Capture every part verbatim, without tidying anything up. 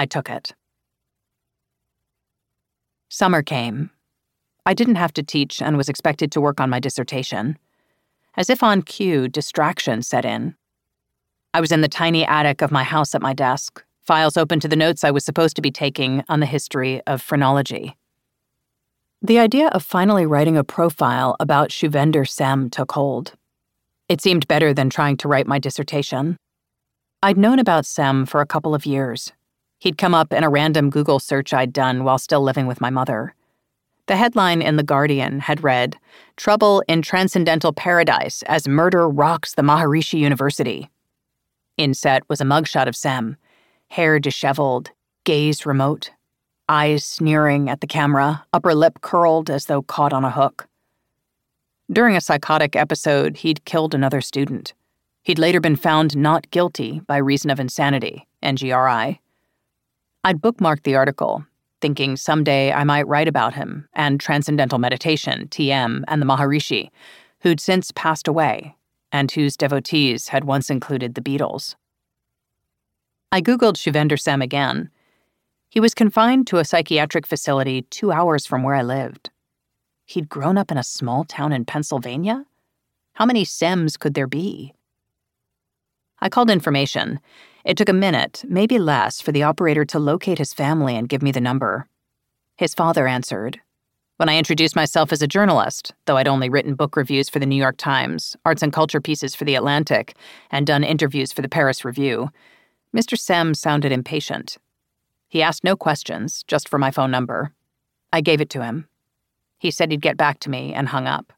I took it. Summer came. I didn't have to teach and was expected to work on my dissertation. As if on cue, distraction set in. I was in the tiny attic of my house at my desk, files open to the notes I was supposed to be taking on the history of phrenology. The idea of finally writing a profile about Shuvendra Sem took hold. It seemed better than trying to write my dissertation. I'd known about Sem for a couple of years. He'd come up in a random Google search I'd done while still living with my mother. The headline in The Guardian had read, "Trouble in Transcendental Paradise as Murder Rocks the Maharishi University." Inset was a mugshot of Sem, hair disheveled, gaze remote, eyes sneering at the camera, upper lip curled as though caught on a hook. During a psychotic episode, he'd killed another student. He'd later been found not guilty by reason of insanity, N G R I. I'd bookmarked the article, thinking someday I might write about him and Transcendental Meditation, T M, and the Maharishi, who'd since passed away and whose devotees had once included the Beatles. I Googled Shuvendra Sem again. He was confined to a psychiatric facility two hours from where I lived. He'd grown up in a small town in Pennsylvania? How many Sems could there be? I called information. It took a minute, maybe less, for the operator to locate his family and give me the number. His father answered. When I introduced myself as a journalist, though I'd only written book reviews for the New York Times, arts and culture pieces for The Atlantic, and done interviews for the Paris Review, Mister Sem sounded impatient. He asked no questions, just for my phone number. I gave it to him. He said he'd get back to me and hung up.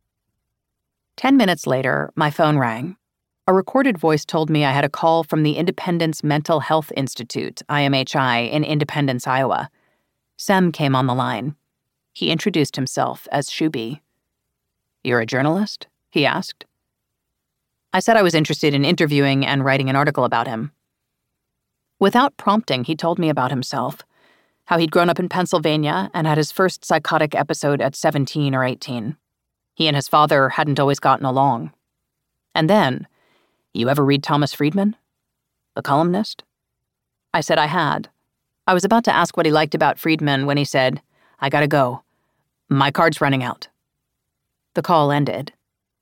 Ten minutes later, my phone rang. A recorded voice told me I had a call from the Independence Mental Health Institute, I M H I, in Independence, Iowa. Sem came on the line. He introduced himself as Shubi. "You're a journalist?" he asked. I said I was interested in interviewing and writing an article about him. Without prompting, he told me about himself, how he'd grown up in Pennsylvania and had his first psychotic episode at seventeen or eighteen. He and his father hadn't always gotten along. And then, "You ever read Thomas Friedman, the columnist?" I said I had. I was about to ask what he liked about Friedman when he said, "I gotta go. My card's running out." The call ended.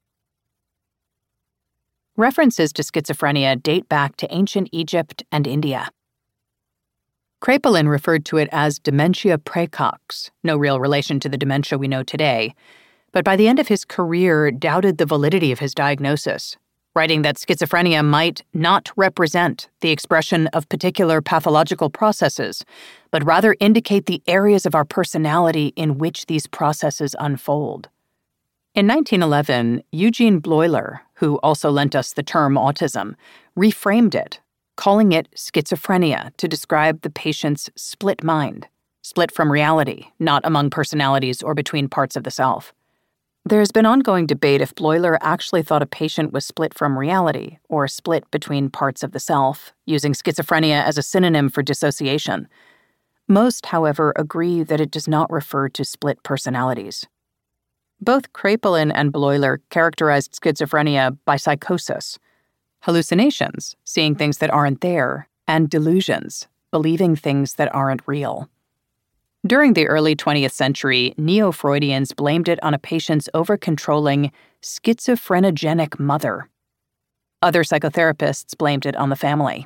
References to schizophrenia date back to ancient Egypt and India. Kraepelin referred to it as dementia praecox, no real relation to the dementia we know today, but by the end of his career doubted the validity of his diagnosis, writing that schizophrenia might not represent the expression of particular pathological processes, but rather indicate the areas of our personality in which these processes unfold. In nineteen eleven, Eugene Bloiler, who also lent us the term autism, reframed it, calling it schizophrenia to describe the patient's split mind, split from reality, not among personalities or between parts of the self. There's been ongoing debate if Bloiler actually thought a patient was split from reality or split between parts of the self, using schizophrenia as a synonym for dissociation. Most, however, agree that it does not refer to split personalities. Both Kraepelin and Bloiler characterized schizophrenia by psychosis, hallucinations, seeing things that aren't there, and delusions, believing things that aren't real. During the early twentieth century, neo-Freudians blamed it on a patient's over-controlling, schizophrenogenic mother. Other psychotherapists blamed it on the family.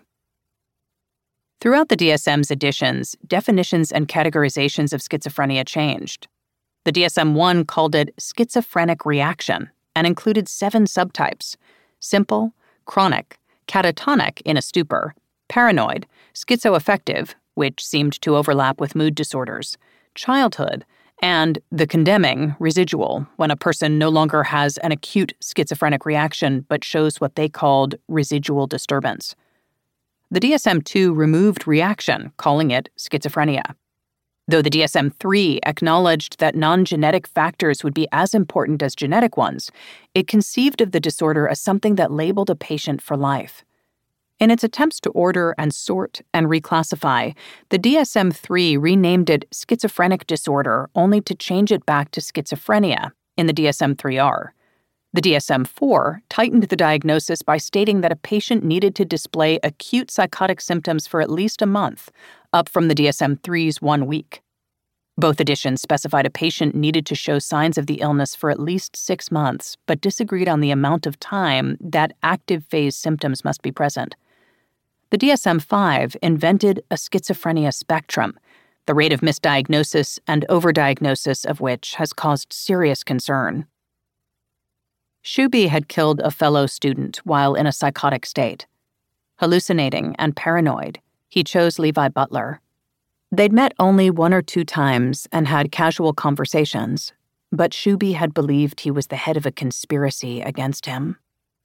Throughout the D S M's editions, definitions and categorizations of schizophrenia changed. The D S M one called it schizophrenic reaction and included seven subtypes: simple, chronic, catatonic in a stupor, paranoid, schizoaffective, which seemed to overlap with mood disorders, childhood, and the condemning, residual, when a person no longer has an acute schizophrenic reaction but shows what they called residual disturbance. The D S M two removed reaction, calling it schizophrenia. Though the D S M three acknowledged that non-genetic factors would be as important as genetic ones, it conceived of the disorder as something that labeled a patient for life. In its attempts to order and sort and reclassify, the D S M three renamed it schizophrenic disorder only to change it back to schizophrenia in the D S M three R. The D S M four tightened the diagnosis by stating that a patient needed to display acute psychotic symptoms for at least a month, up from the D S M three's one week. Both editions specified a patient needed to show signs of the illness for at least six months, but disagreed on the amount of time that active phase symptoms must be present. The D S M five invented a schizophrenia spectrum, the rate of misdiagnosis and overdiagnosis of which has caused serious concern. Shuby had killed a fellow student while in a psychotic state. Hallucinating and paranoid, he chose Levi Butler. They'd met only one or two times and had casual conversations, but Shuby had believed he was the head of a conspiracy against him.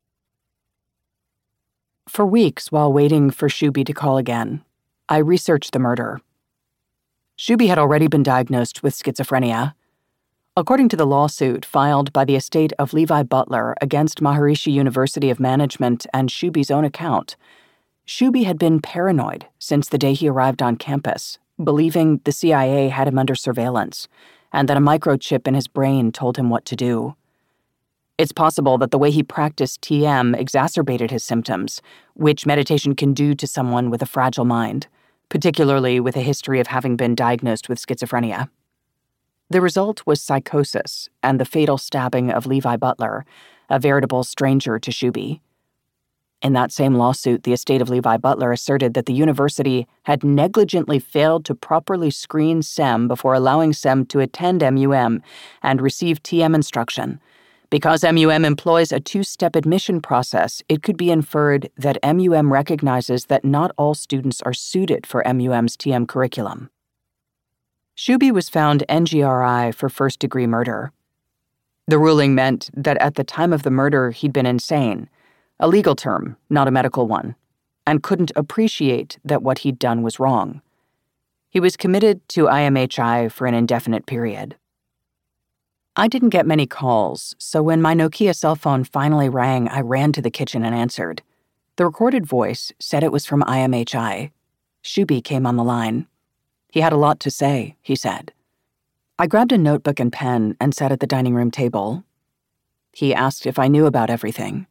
For weeks, while waiting for Shuby to call again, I researched the murder. Shuby had already been diagnosed with schizophrenia. According to the lawsuit filed by the estate of Levi Butler against Maharishi University of Management and Shuby's own account, Shuby had been paranoid since the day he arrived on campus, believing the C I A had him under surveillance and that a microchip in his brain told him what to do. It's possible that the way he practiced T M exacerbated his symptoms, which meditation can do to someone with a fragile mind, particularly with a history of having been diagnosed with schizophrenia. The result was psychosis and the fatal stabbing of Levi Butler, a veritable stranger to Shuby. In that same lawsuit, the estate of Levi Butler asserted that the university had negligently failed to properly screen Sem before allowing Sem to attend M U M and receive T M instruction. Because M U M employs a two-step admission process, it could be inferred that M U M recognizes that not all students are suited for M U M's T M curriculum. Shuby was found N G R I for first-degree murder. The ruling meant that at the time of the murder, he'd been insane, a legal term, not a medical one, and couldn't appreciate that what he'd done was wrong. He was committed to I M H I for an indefinite period. I didn't get many calls, so when my Nokia cell phone finally rang, I ran to the kitchen and answered. The recorded voice said it was from I M H I. Shuby came on the line. He had a lot to say, he said. I grabbed a notebook and pen and sat at the dining room table. He asked if I knew about everything.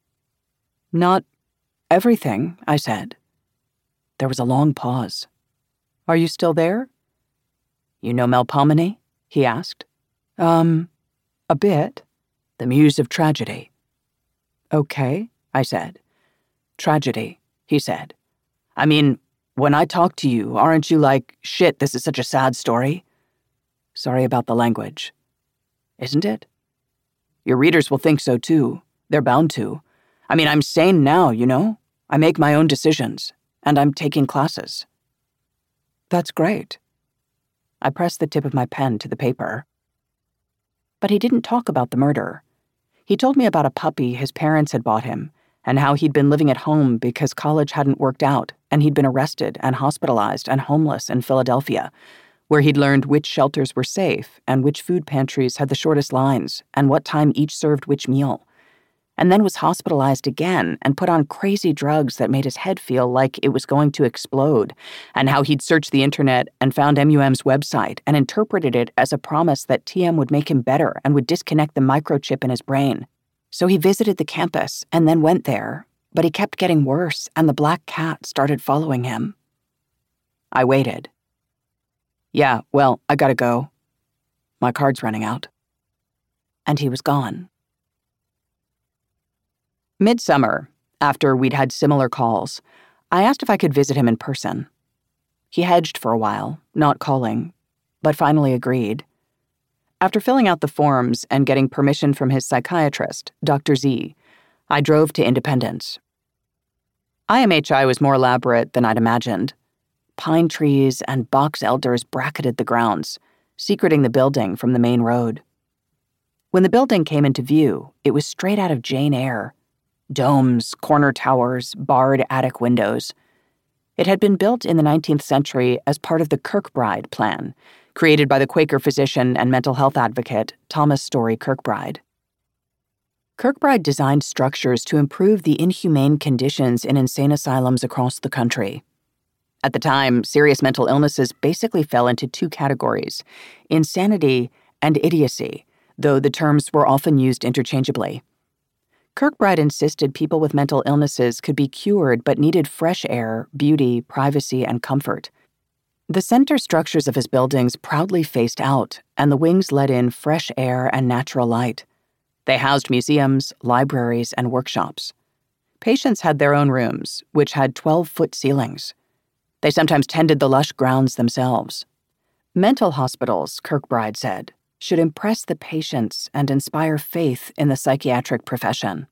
Not everything, I said. There was a long pause. Are you still there? You know Melpomene? He asked. Um, a bit. The muse of tragedy. Okay, I said. Tragedy, he said. I mean, when I talk to you, aren't you like, shit, this is such a sad story? Sorry about the language. Isn't it? Your readers will think so too. They're bound to. I mean, I'm sane now, you know? I make my own decisions, and I'm taking classes. That's great. I pressed the tip of my pen to the paper. But he didn't talk about the murder. He told me about a puppy his parents had bought him, and how he'd been living at home because college hadn't worked out, and he'd been arrested and hospitalized and homeless in Philadelphia, where he'd learned which shelters were safe and which food pantries had the shortest lines and what time each served which meal, and then was hospitalized again and put on crazy drugs that made his head feel like it was going to explode, and how he'd searched the internet and found M U M's website and interpreted it as a promise that T M would make him better and would disconnect the microchip in his brain. So he visited the campus and then went there, but he kept getting worse and the black cat started following him. I waited. Yeah, well, I gotta go. My card's running out. And he was gone. Midsummer, after we'd had similar calls, I asked if I could visit him in person. He hedged for a while, not calling, but finally agreed. After filling out the forms and getting permission from his psychiatrist, Doctor Z, I drove to Independence. I M H I was more elaborate than I'd imagined. Pine trees and box elders bracketed the grounds, secreting the building from the main road. When the building came into view, it was straight out of Jane Eyre. Domes, corner towers, barred attic windows. It had been built in the nineteenth century as part of the Kirkbride Plan, created by the Quaker physician and mental health advocate Thomas Story Kirkbride. Kirkbride designed structures to improve the inhumane conditions in insane asylums across the country. At the time, serious mental illnesses basically fell into two categories, insanity and idiocy, though the terms were often used interchangeably. Kirkbride insisted people with mental illnesses could be cured but needed fresh air, beauty, privacy, and comfort. The center structures of his buildings proudly faced out, and the wings let in fresh air and natural light. They housed museums, libraries, and workshops. Patients had their own rooms, which had twelve-foot ceilings. They sometimes tended the lush grounds themselves. Mental hospitals, Kirkbride said, should impress the patients and inspire faith in the psychiatric profession.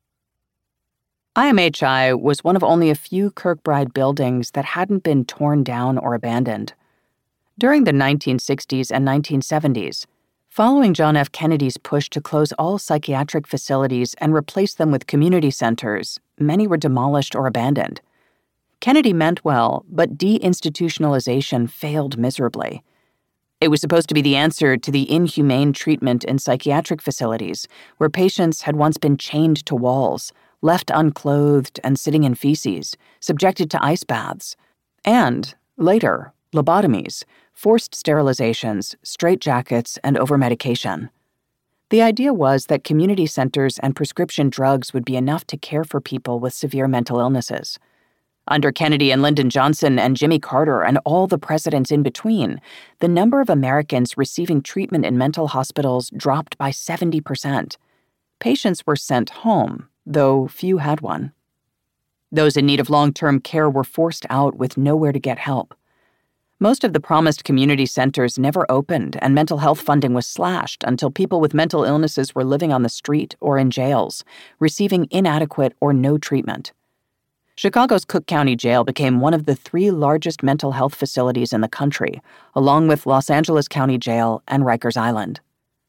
I M H I was one of only a few Kirkbride buildings that hadn't been torn down or abandoned. During the nineteen sixties and nineteen seventies, following John F. Kennedy's push to close all psychiatric facilities and replace them with community centers, many were demolished or abandoned. Kennedy meant well, but deinstitutionalization failed miserably. It was supposed to be the answer to the inhumane treatment in psychiatric facilities, where patients had once been chained to walls, left unclothed and sitting in feces, subjected to ice baths, and, later, lobotomies, forced sterilizations, straitjackets, and overmedication. The idea was that community centers and prescription drugs would be enough to care for people with severe mental illnesses. Under Kennedy and Lyndon Johnson and Jimmy Carter and all the presidents in between, the number of Americans receiving treatment in mental hospitals dropped by seventy percent. Patients were sent home, though few had one. Those in need of long-term care were forced out with nowhere to get help. Most of the promised community centers never opened, and mental health funding was slashed until people with mental illnesses were living on the street or in jails, receiving inadequate or no treatment. Chicago's Cook County Jail became one of the three largest mental health facilities in the country, along with Los Angeles County Jail and Rikers Island.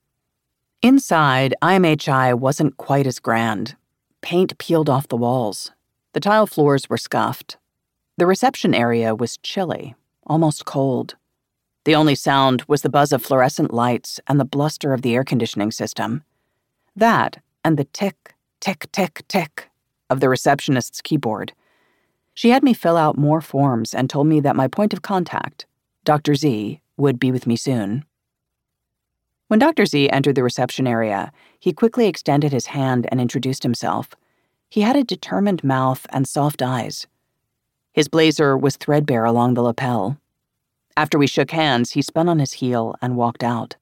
Inside, I M H I wasn't quite as grand. Paint peeled off the walls. The tile floors were scuffed. The reception area was chilly, almost cold. The only sound was the buzz of fluorescent lights and the bluster of the air conditioning system. That, and the tick, tick, tick, tick of the receptionist's keyboard. She had me fill out more forms and told me that my point of contact, Doctor Z, would be with me soon. When Doctor Z entered the reception area, he quickly extended his hand and introduced himself. He had a determined mouth and soft eyes. His blazer was threadbare along the lapel. After we shook hands, he spun on his heel and walked out.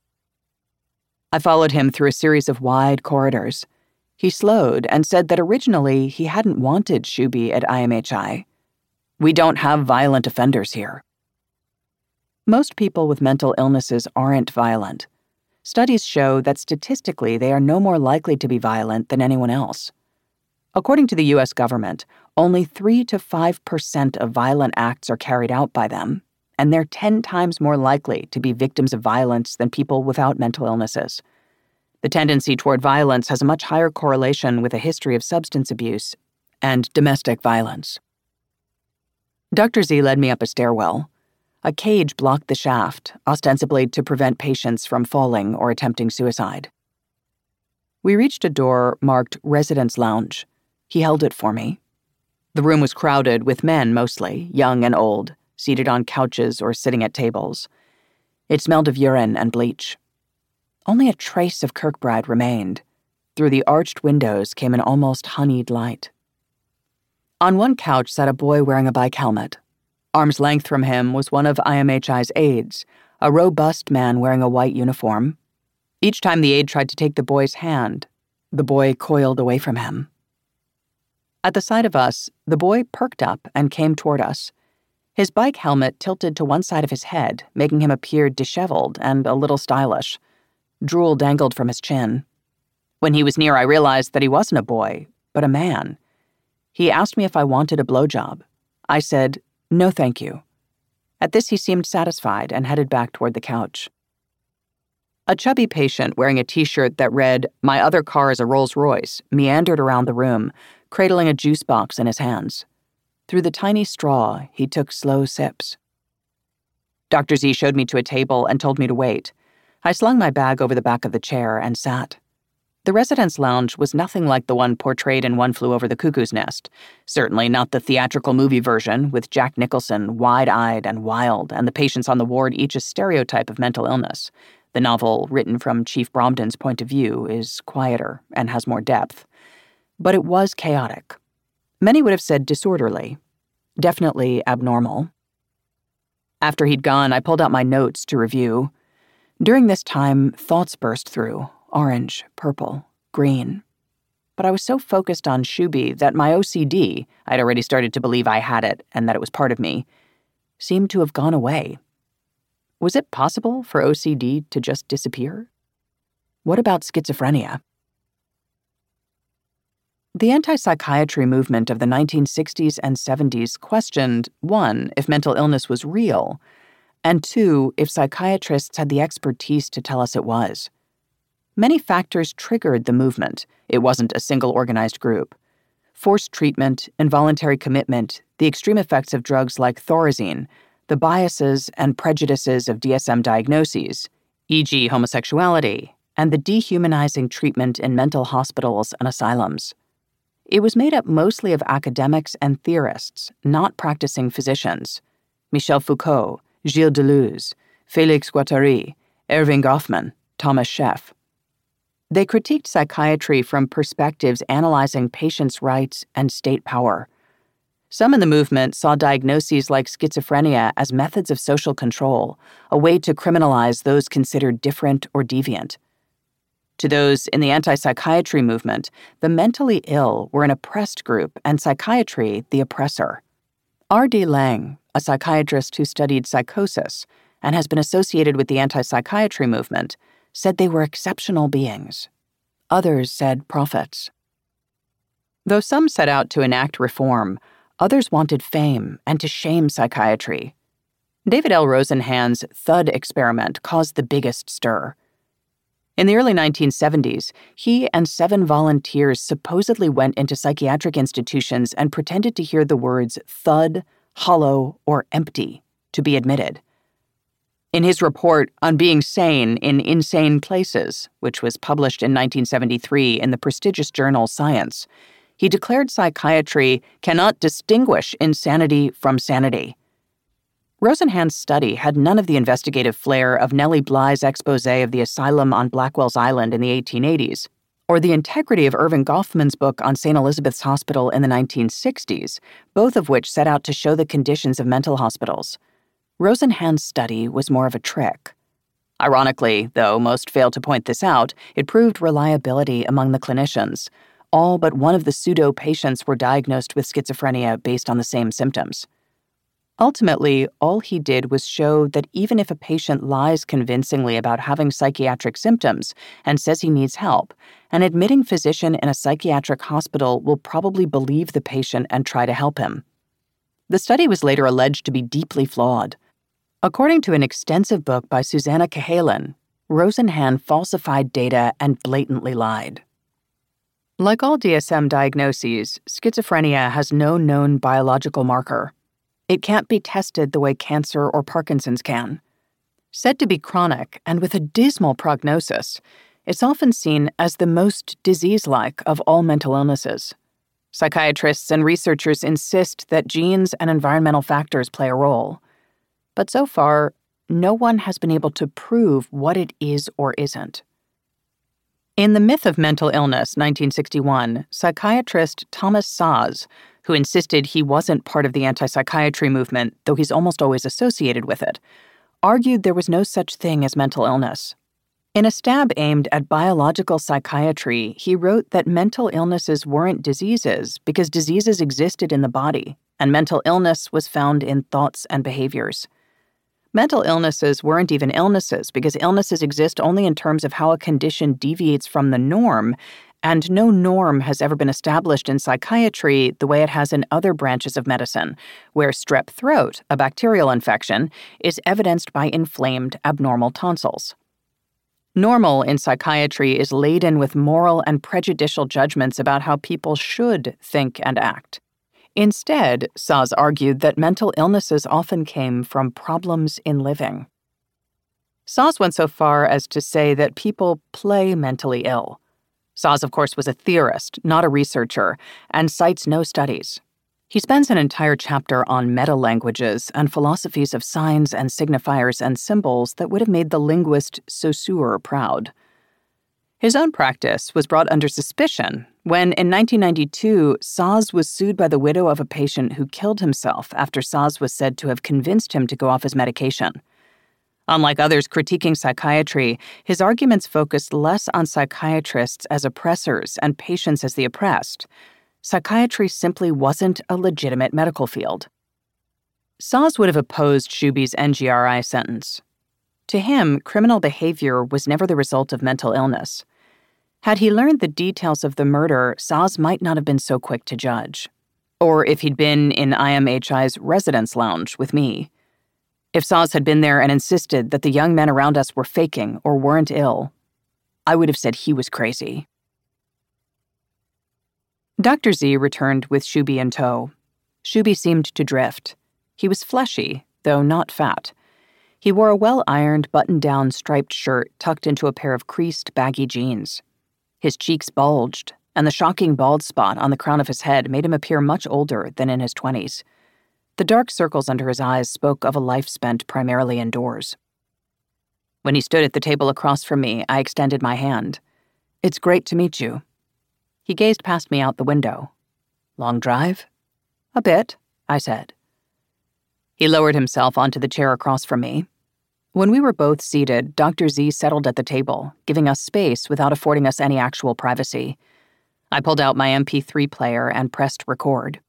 I followed him through a series of wide corridors. He slowed and said that originally he hadn't wanted Shuby at I M H I. We don't have violent offenders here. Most people with mental illnesses aren't violent. Studies show that statistically they are no more likely to be violent than anyone else. According to the U S government, only three to five percent of violent acts are carried out by them, and they're ten times more likely to be victims of violence than people without mental illnesses. The tendency toward violence has a much higher correlation with a history of substance abuse and domestic violence. Doctor Z led me up a stairwell. A cage blocked the shaft, ostensibly to prevent patients from falling or attempting suicide. We reached a door marked Residence Lounge. He held it for me. The room was crowded with men mostly, young and old, seated on couches or sitting at tables. It smelled of urine and bleach. Only a trace of Kirkbride remained. Through the arched windows came an almost honeyed light. On one couch sat a boy wearing a bike helmet. Arm's length from him was one of I M H I's aides, a robust man wearing a white uniform. Each time the aide tried to take the boy's hand, the boy coiled away from him. At the sight of us, the boy perked up and came toward us. His bike helmet tilted to one side of his head, making him appear disheveled and a little stylish. Drool dangled from his chin. When he was near, I realized that he wasn't a boy, but a man. He asked me if I wanted a blowjob. I said, "No, thank you." At this, he seemed satisfied and headed back toward the couch. A chubby patient wearing a t-shirt that read, "My other car is a Rolls-Royce," meandered around the room, cradling a juice box in his hands. Through the tiny straw, he took slow sips. Doctor Z showed me to a table and told me to wait. I slung my bag over the back of the chair and sat. The residence lounge was nothing like the one portrayed in One Flew Over the Cuckoo's Nest. Certainly not the theatrical movie version, with Jack Nicholson wide-eyed and wild, and the patients on the ward each a stereotype of mental illness. The novel, written from Chief Bromden's point of view, is quieter and has more depth. But it was chaotic. Many would have said disorderly. Definitely abnormal. After he'd gone, I pulled out my notes to review. During this time, thoughts burst through, orange, purple, green. But I was so focused on Shuby that my O C D, I'd already started to believe I had it and that it was part of me, seemed to have gone away. Was it possible for O C D to just disappear? What about schizophrenia? The anti-psychiatry movement of the nineteen sixties and seventies questioned, one, if mental illness was real, and two, if psychiatrists had the expertise to tell us it was. Many factors triggered the movement. It wasn't a single organized group. Forced treatment, involuntary commitment, the extreme effects of drugs like Thorazine, the biases and prejudices of D S M diagnoses, for example homosexuality, and the dehumanizing treatment in mental hospitals and asylums. It was made up mostly of academics and theorists, not practicing physicians. Michel Foucault, Gilles Deleuze, Félix Guattari, Erving Goffman, Thomas Scheff. They critiqued psychiatry from perspectives analyzing patients' rights and state power. Some in the movement saw diagnoses like schizophrenia as methods of social control, a way to criminalize those considered different or deviant. To those in the anti-psychiatry movement, the mentally ill were an oppressed group and psychiatry the oppressor. R D Laing, a psychiatrist who studied psychosis and has been associated with the anti-psychiatry movement, said they were exceptional beings. Others said prophets. Though some set out to enact reform, others wanted fame and to shame psychiatry. David L. Rosenhan's THUD experiment caused the biggest stir. In the early nineteen seventies, he and seven volunteers supposedly went into psychiatric institutions and pretended to hear the words thud, hollow, or empty to be admitted. In his report on being sane in insane places, which was published in nineteen seventy-three in the prestigious journal Science, he declared psychiatry cannot distinguish insanity from sanity. Rosenhan's study had none of the investigative flair of Nellie Bly's expose of the asylum on Blackwell's Island in the eighteen eighties, or the integrity of Erving Goffman's book on Saint Elizabeth's Hospital in the nineteen sixties, both of which set out to show the conditions of mental hospitals. Rosenhan's study was more of a trick. Ironically, though most failed to point this out, it proved reliability among the clinicians. All but one of the pseudo-patients were diagnosed with schizophrenia based on the same symptoms. Ultimately, all he did was show that even if a patient lies convincingly about having psychiatric symptoms and says he needs help, an admitting physician in a psychiatric hospital will probably believe the patient and try to help him. The study was later alleged to be deeply flawed. According to an extensive book by Susanna Cahalan, Rosenhan falsified data and blatantly lied. Like all D S M diagnoses, schizophrenia has no known biological marker. It can't be tested the way cancer or Parkinson's can. Said to be chronic and with a dismal prognosis, it's often seen as the most disease-like of all mental illnesses. Psychiatrists and researchers insist that genes and environmental factors play a role. But so far, no one has been able to prove what it is or isn't. In The Myth of Mental Illness, nineteen sixty-one, psychiatrist Thomas Szasz, who insisted he wasn't part of the anti-psychiatry movement, though he's almost always associated with it, argued there was no such thing as mental illness. In a stab aimed at biological psychiatry, he wrote that mental illnesses weren't diseases because diseases existed in the body, and mental illness was found in thoughts and behaviors. Mental illnesses weren't even illnesses because illnesses exist only in terms of how a condition deviates from the norm, and no norm has ever been established in psychiatry the way it has in other branches of medicine, where strep throat, a bacterial infection, is evidenced by inflamed abnormal tonsils. Normal in psychiatry is laden with moral and prejudicial judgments about how people should think and act. Instead, Szasz argued that mental illnesses often came from problems in living. Szasz went so far as to say that people play mentally ill. Szasz, of course, was a theorist, not a researcher, and cites no studies. He spends an entire chapter on meta-languages and philosophies of signs and signifiers and symbols that would have made the linguist Saussure proud. His own practice was brought under suspicion when in nineteen ninety-two, Saz was sued by the widow of a patient who killed himself after Saz was said to have convinced him to go off his medication. Unlike others critiquing psychiatry, his arguments focused less on psychiatrists as oppressors and patients as the oppressed. Psychiatry simply wasn't a legitimate medical field. Saz would have opposed Shuby's N G R I sentence. To him, criminal behavior was never the result of mental illness. Had he learned the details of the murder, Saz might not have been so quick to judge. Or if he'd been in I M H I's residence lounge with me. If Saz had been there and insisted that the young men around us were faking or weren't ill, I would have said he was crazy. Doctor Z returned with Shuby in tow. Shuby seemed to drift. He was fleshy, though not fat. He wore a well-ironed, button-down striped shirt tucked into a pair of creased, baggy jeans. His cheeks bulged, and the shocking bald spot on the crown of his head made him appear much older than in his twenties. The dark circles under his eyes spoke of a life spent primarily indoors. When he stood at the table across from me, I extended my hand. "It's great to meet you." He gazed past me out the window. "Long drive?" "A bit," I said. He lowered himself onto the chair across from me. When we were both seated, Doctor Z settled at the table, giving us space without affording us any actual privacy. I pulled out my M P three player and pressed record.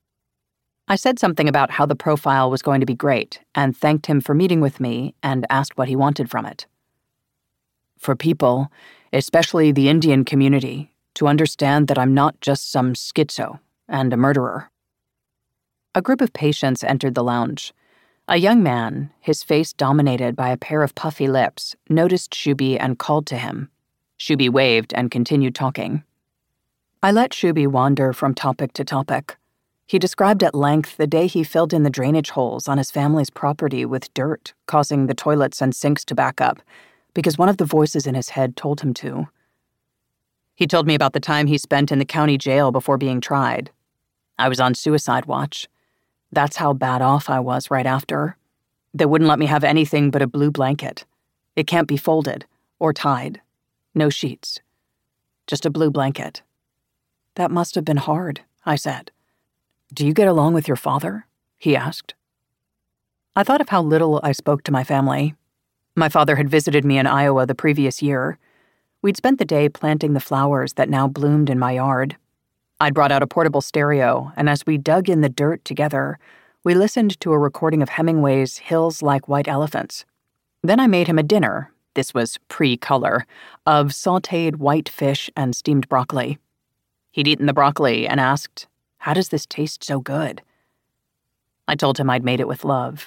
I said something about how the profile was going to be great and thanked him for meeting with me and asked what he wanted from it. "For people, especially the Indian community, to understand that I'm not just some schizo and a murderer." A group of patients entered the lounge. A young man, his face dominated by a pair of puffy lips, noticed Shuby and called to him. Shuby waved and continued talking. I let Shuby wander from topic to topic. He described at length the day he filled in the drainage holes on his family's property with dirt, causing the toilets and sinks to back up, because one of the voices in his head told him to. He told me about the time he spent in the county jail before being tried. I was on suicide watch. That's how bad off I was right after. They wouldn't let me have anything but a blue blanket. It can't be folded or tied. No sheets. Just a blue blanket. That must have been hard, I said. Do you get along with your father? He asked. I thought of how little I spoke to my family. My father had visited me in Iowa the previous year. We'd spent the day planting the flowers that now bloomed in my yard. I'd brought out a portable stereo, and as we dug in the dirt together, we listened to a recording of Hemingway's Hills Like White Elephants. Then I made him a dinner, this was pre-color, of sautéed white fish and steamed broccoli. He'd eaten the broccoli and asked, "How does this taste so good?" I told him I'd made it with love.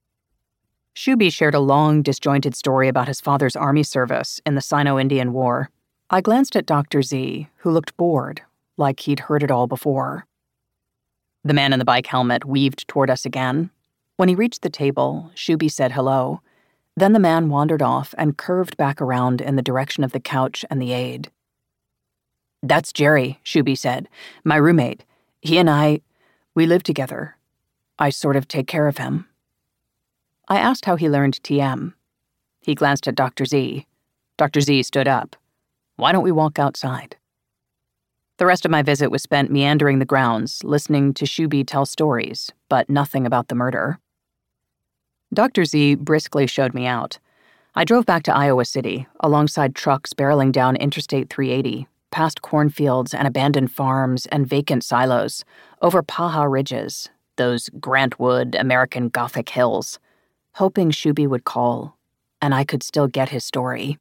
Shuby shared a long, disjointed story about his father's army service in the Sino-Indian War. I glanced at Doctor Z, who looked bored, like he'd heard it all before. The man in the bike helmet weaved toward us again. When he reached the table, Shuby said hello. Then the man wandered off and curved back around in the direction of the couch and the aide. "That's Jerry," Shuby said. "My roommate. He and I, we live together. I sort of take care of him." I asked how he learned T M. He glanced at Doctor Z. Doctor Z stood up. "Why don't we walk outside?" The rest of my visit was spent meandering the grounds, listening to Shuby tell stories, but nothing about the murder. Doctor Z briskly showed me out. I drove back to Iowa City, alongside trucks barreling down Interstate three eighty, past cornfields and abandoned farms and vacant silos, over Paha Ridges, those Grant Wood American Gothic hills, hoping Shuby would call, and I could still get his story.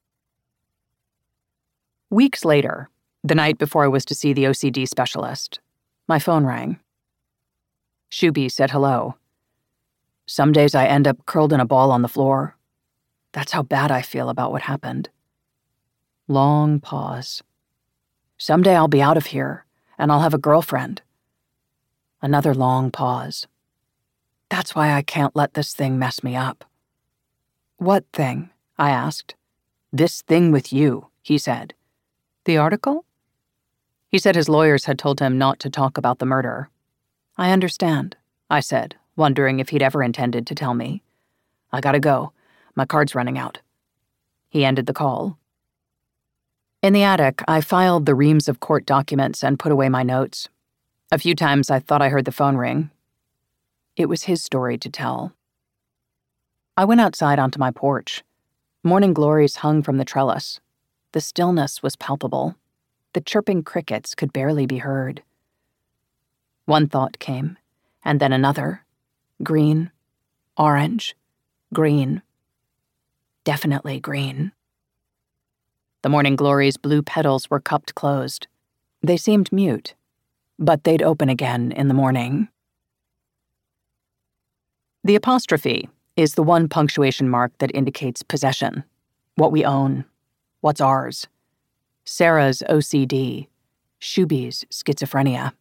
Weeks later, the night before I was to see the O C D specialist, my phone rang. Shuby said hello. "Some days I end up curled in a ball on the floor. That's how bad I feel about what happened." Long pause. "Someday I'll be out of here, and I'll have a girlfriend." Another long pause. "That's why I can't let this thing mess me up." "What thing?" I asked. "This thing with you," he said. "The article?" He said his lawyers had told him not to talk about the murder. "I understand," I said, wondering if he'd ever intended to tell me. "I gotta go. My card's running out." He ended the call. In the attic, I filed the reams of court documents and put away my notes. A few times I thought I heard the phone ring. It was his story to tell. I went outside onto my porch. Morning glories hung from the trellis. The stillness was palpable. The chirping crickets could barely be heard. One thought came, and then another. Green, orange, green. Definitely green. The morning glory's blue petals were cupped closed. They seemed mute, but they'd open again in the morning. The apostrophe is the one punctuation mark that indicates possession, what we own, what's ours. Sarah's O C D, Shuby's schizophrenia.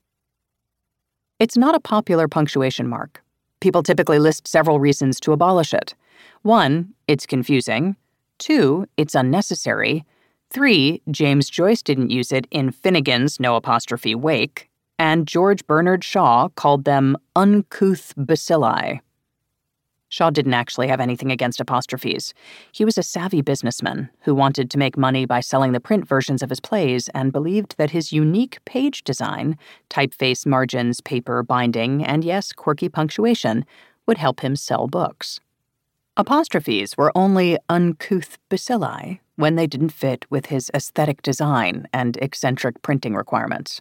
It's not a popular punctuation mark. People typically list several reasons to abolish it. One, it's confusing. Two, it's unnecessary. Three, James Joyce didn't use it in Finnegan's no apostrophe wake, and George Bernard Shaw called them uncouth bacilli. Shaw didn't actually have anything against apostrophes. He was a savvy businessman who wanted to make money by selling the print versions of his plays and believed that his unique page design, typeface margins, paper binding, and yes, quirky punctuation, would help him sell books. Apostrophes were only uncouth bacilli when they didn't fit with his aesthetic design and eccentric printing requirements.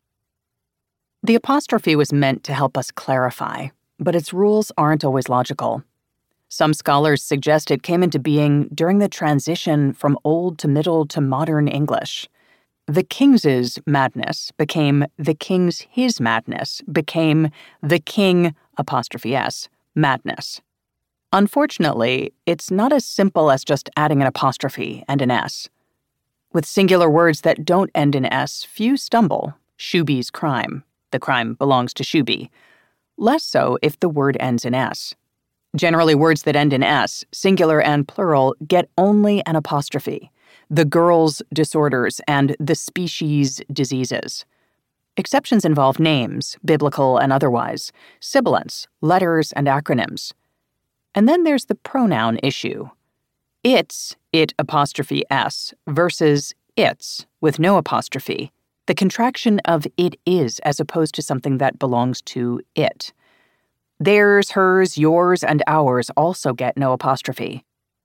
The apostrophe was meant to help us clarify, but its rules aren't always logical. Some scholars suggest it came into being during the transition from Old to Middle to Modern English. The King's madness became the King's his madness became the King apostrophe S madness. Unfortunately, it's not as simple as just adding an apostrophe and an S. With singular words that don't end in S, few stumble. Shuby's crime. The crime belongs to Shuby. Less so if the word ends in S. Generally, words that end in S, singular and plural, get only an apostrophe. The girl's disorders and the species' diseases. Exceptions involve names, biblical and otherwise, sibilants, letters, and acronyms. And then there's the pronoun issue. It's, it apostrophe S, versus it's, with no apostrophe, the contraction of it is as opposed to something that belongs to it. Theirs, hers, yours, and ours also get no apostrophe.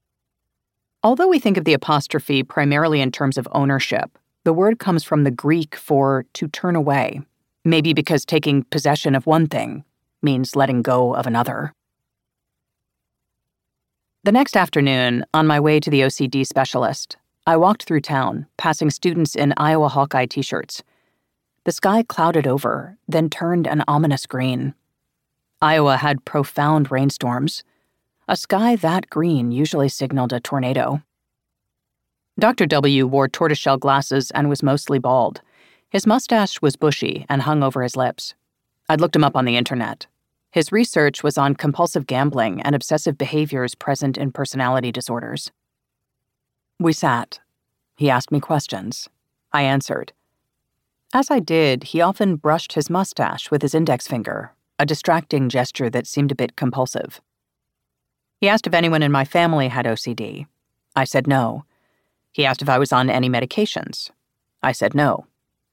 Although we think of the apostrophe primarily in terms of ownership, the word comes from the Greek for to turn away, maybe because taking possession of one thing means letting go of another. The next afternoon, on my way to the O C D specialist, I walked through town, passing students in Iowa Hawkeye t-shirts. The sky clouded over, then turned an ominous green. Iowa had profound rainstorms. A sky that green usually signaled a tornado. Doctor W wore tortoiseshell glasses and was mostly bald. His mustache was bushy and hung over his lips. I'd looked him up on the internet. His research was on compulsive gambling and obsessive behaviors present in personality disorders. We sat. He asked me questions. I answered. As I did, he often brushed his mustache with his index finger, a distracting gesture that seemed a bit compulsive. He asked if anyone in my family had O C D. I said no. He asked if I was on any medications. I said no.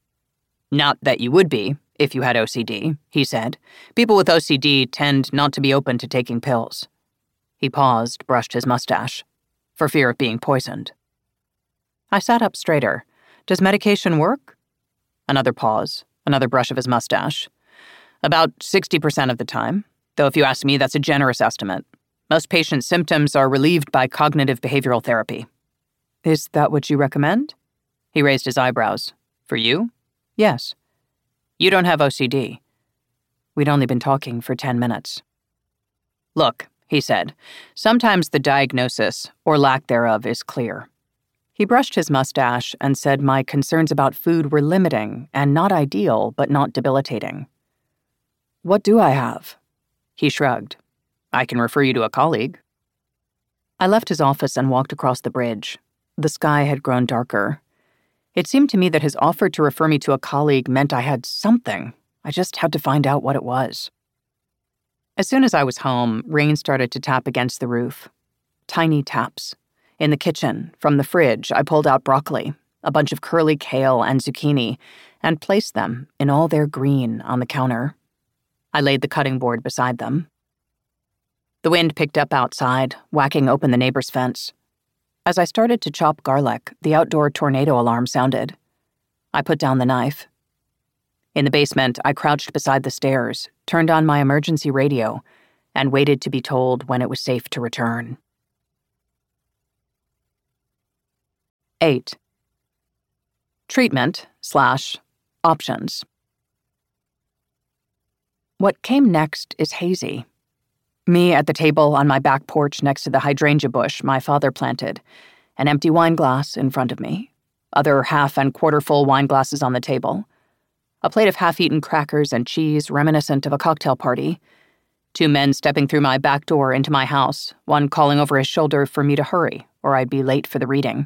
Not that you would be, if you had O C D, he said. People with O C D tend not to be open to taking pills. He paused, brushed his mustache, for fear of being poisoned. I sat up straighter. Does medication work? Another pause, another brush of his mustache. About sixty percent of the time, though if you ask me, that's a generous estimate. Most patients' symptoms are relieved by cognitive behavioral therapy. Is that what you recommend? He raised his eyebrows. For you? Yes. You don't have O C D. We'd only been talking for ten minutes. Look, he said, sometimes the diagnosis, or lack thereof, is clear. He brushed his mustache and said my concerns about food were limiting and not ideal, but not debilitating. What do I have? He shrugged. I can refer you to a colleague. I left his office and walked across the bridge. The sky had grown darker. It seemed to me that his offer to refer me to a colleague meant I had something. I just had to find out what it was. As soon as I was home, rain started to tap against the roof. Tiny taps. In the kitchen, from the fridge, I pulled out broccoli. a bunch of curly kale and zucchini, and placed them, in all their green, on the counter. I laid the cutting board beside them. The wind picked up outside, whacking open the neighbor's fence. As I started to chop garlic, the outdoor tornado alarm sounded. I put down the knife. In the basement, I crouched beside the stairs, turned on my emergency radio, and waited to be told when it was safe to return. Eight. Treatment slash options. What came next is hazy. Me at the table on my back porch next to the hydrangea bush my father planted, an empty wine glass in front of me, other half and quarter full wine glasses on the table, a plate of half-eaten crackers and cheese reminiscent of a cocktail party, two men stepping through my back door into my house, one calling over his shoulder for me to hurry or I'd be late for the reading.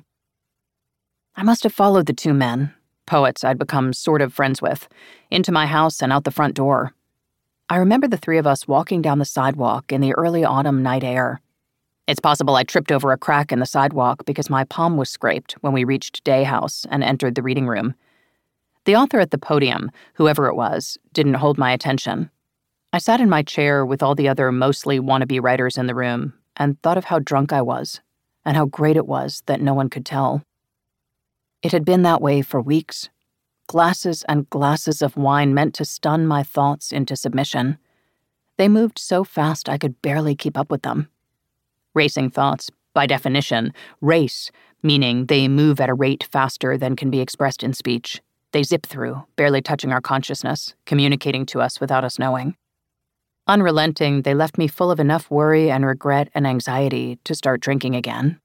I must have followed the two men, poets I'd become sort of friends with, into my house and out the front door. I remember the three of us walking down the sidewalk in the early autumn night air. It's possible I tripped over a crack in the sidewalk because my palm was scraped when we reached Day House and entered the reading room. The author at the podium, whoever it was, didn't hold my attention. I sat in my chair with all the other mostly wannabe writers in the room and thought of how drunk I was and how great it was that no one could tell. It had been that way for weeks. Glasses and glasses of wine meant to stun my thoughts into submission. They moved so fast I could barely keep up with them. Racing thoughts, by definition, race, meaning they move at a rate faster than can be expressed in speech. They zip through, barely touching our consciousness, communicating to us without us knowing. Unrelenting, they left me full of enough worry and regret and anxiety to start drinking again.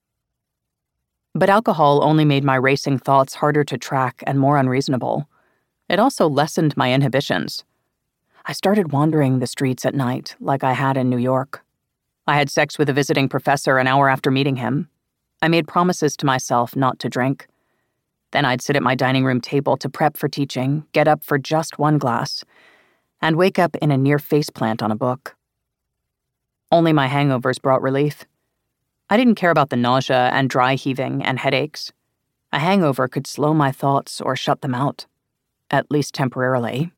But alcohol only made my racing thoughts harder to track and more unreasonable. It also lessened my inhibitions. I started wandering the streets at night like I had in New York. I had sex with a visiting professor an hour after meeting him. I made promises to myself not to drink. Then I'd sit at my dining room table to prep for teaching, get up for just one glass, and wake up in a near faceplant on a book. Only my hangovers brought relief. I didn't care about the nausea and dry heaving and headaches. A hangover could slow my thoughts or shut them out, at least temporarily.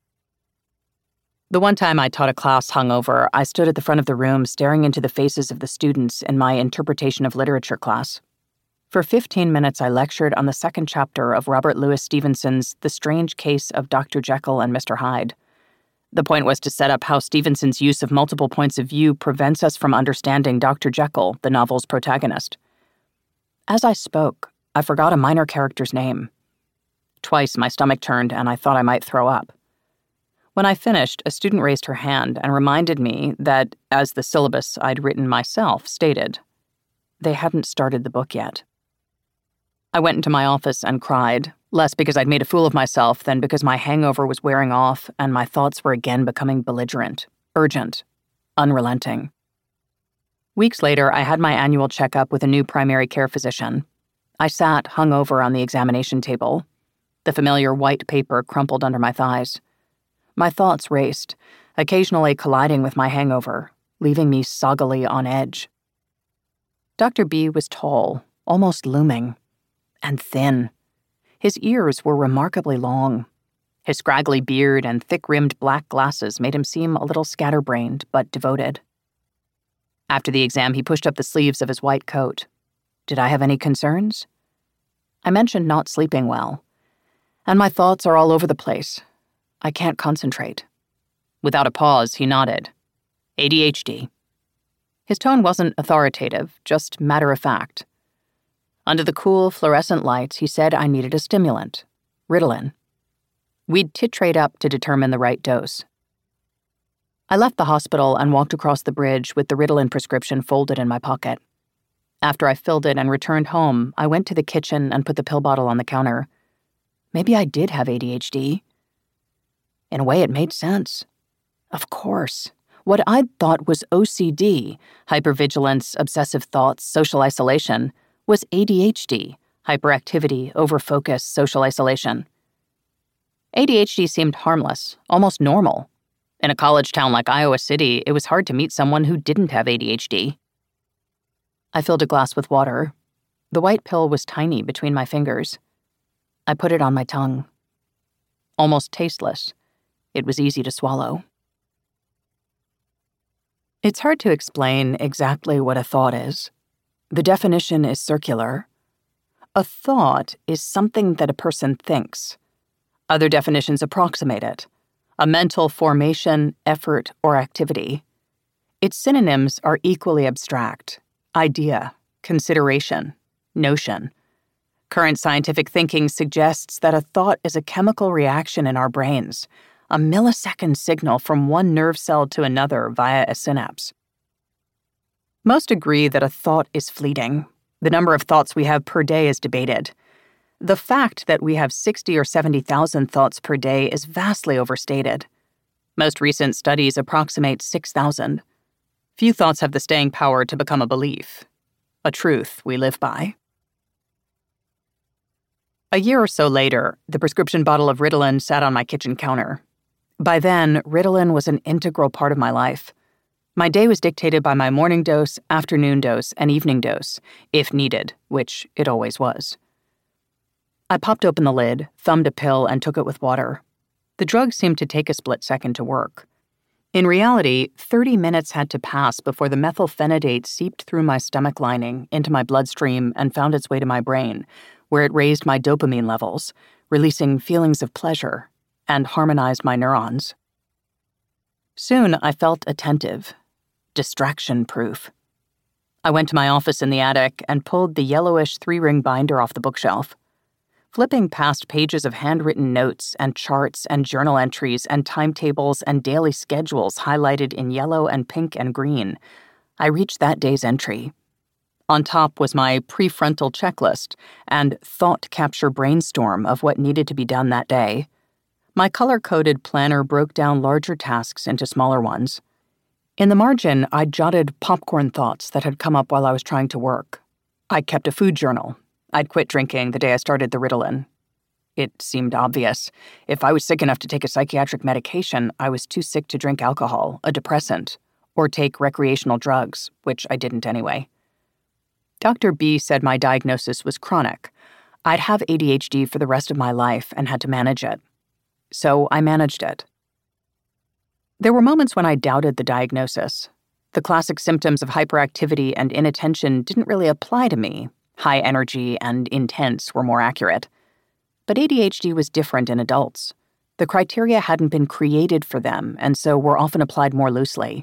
The one time I taught a class hungover, I stood at the front of the room staring into the faces of the students in my interpretation of literature class. For fifteen minutes, I lectured on the second chapter of Robert Louis Stevenson's The Strange Case of Doctor Jekyll and Mister Hyde. The point was to set up how Stevenson's use of multiple points of view prevents us from understanding Doctor Jekyll, the novel's protagonist. As I spoke, I forgot a minor character's name. Twice my stomach turned and I thought I might throw up. When I finished, a student raised her hand and reminded me that, as the syllabus I'd written myself stated, they hadn't started the book yet. I went into my office and cried, less because I'd made a fool of myself than because my hangover was wearing off and my thoughts were again becoming belligerent, urgent, unrelenting. Weeks later, I had my annual checkup with a new primary care physician. I sat hungover on the examination table, the familiar white paper crumpled under my thighs. My thoughts raced, occasionally colliding with my hangover, leaving me soggily on edge. Doctor B was tall, almost looming, and thin. His ears were remarkably long. His scraggly beard and thick-rimmed black glasses made him seem a little scatterbrained but devoted. After the exam, he pushed up the sleeves of his white coat. Did I have any concerns? I mentioned not sleeping well. And my thoughts are all over the place. I can't concentrate. Without a pause, he nodded. A D H D. His tone wasn't authoritative, just matter-of-fact. Under the cool, fluorescent lights, he said I needed a stimulant, Ritalin. We'd titrate up to determine the right dose. I left the hospital and walked across the bridge with the Ritalin prescription folded in my pocket. After I filled it and returned home, I went to the kitchen and put the pill bottle on the counter. Maybe I did have A D H D. In a way, it made sense. Of course. What I'd thought was O C D, hypervigilance, obsessive thoughts, social isolation, was A D H D, hyperactivity, overfocus, social isolation. A D H D seemed harmless, almost normal. In a college town like Iowa City, it was hard to meet someone who didn't have A D H D. I filled a glass with water. The white pill was tiny between my fingers. I put it on my tongue. Almost tasteless, it was easy to swallow. It's hard to explain exactly what a thought is. The definition is circular. A thought is something that a person thinks. Other definitions approximate it: a mental formation, effort, or activity. Its synonyms are equally abstract: idea, consideration, notion. Current scientific thinking suggests that a thought is a chemical reaction in our brains, a millisecond signal from one nerve cell to another via a synapse. Most agree that a thought is fleeting. The number of thoughts we have per day is debated. The fact that we have sixty or seventy thousand thoughts per day is vastly overstated. Most recent studies approximate six thousand. Few thoughts have the staying power to become a belief, a truth we live by. A year or so later, the prescription bottle of Ritalin sat on my kitchen counter. By then, Ritalin was an integral part of my life. My day was dictated by my morning dose, afternoon dose, and evening dose, if needed, which it always was. I popped open the lid, thumbed a pill, and took it with water. The drug seemed to take a split second to work. In reality, thirty minutes had to pass before the methylphenidate seeped through my stomach lining into my bloodstream and found its way to my brain, where it raised my dopamine levels, releasing feelings of pleasure, and harmonized my neurons. Soon, I felt attentive, distraction-proof. I went to my office in the attic and pulled the yellowish three-ring binder off the bookshelf. Flipping past pages of handwritten notes and charts and journal entries and timetables and daily schedules highlighted in yellow and pink and green, I reached that day's entry. On top was my prefrontal checklist and thought capture brainstorm of what needed to be done that day. My color-coded planner broke down larger tasks into smaller ones. In the margin, I jotted popcorn thoughts that had come up while I was trying to work. I kept a food journal. I'd quit drinking the day I started the Ritalin. It seemed obvious. If I was sick enough to take a psychiatric medication, I was too sick to drink alcohol, a depressant, or take recreational drugs, which I didn't anyway. Doctor B said my diagnosis was chronic. I'd have A D H D for the rest of my life and had to manage it. So I managed it. There were moments when I doubted the diagnosis. The classic symptoms of hyperactivity and inattention didn't really apply to me. High energy and intense were more accurate. But A D H D was different in adults. The criteria hadn't been created for them, and so were often applied more loosely.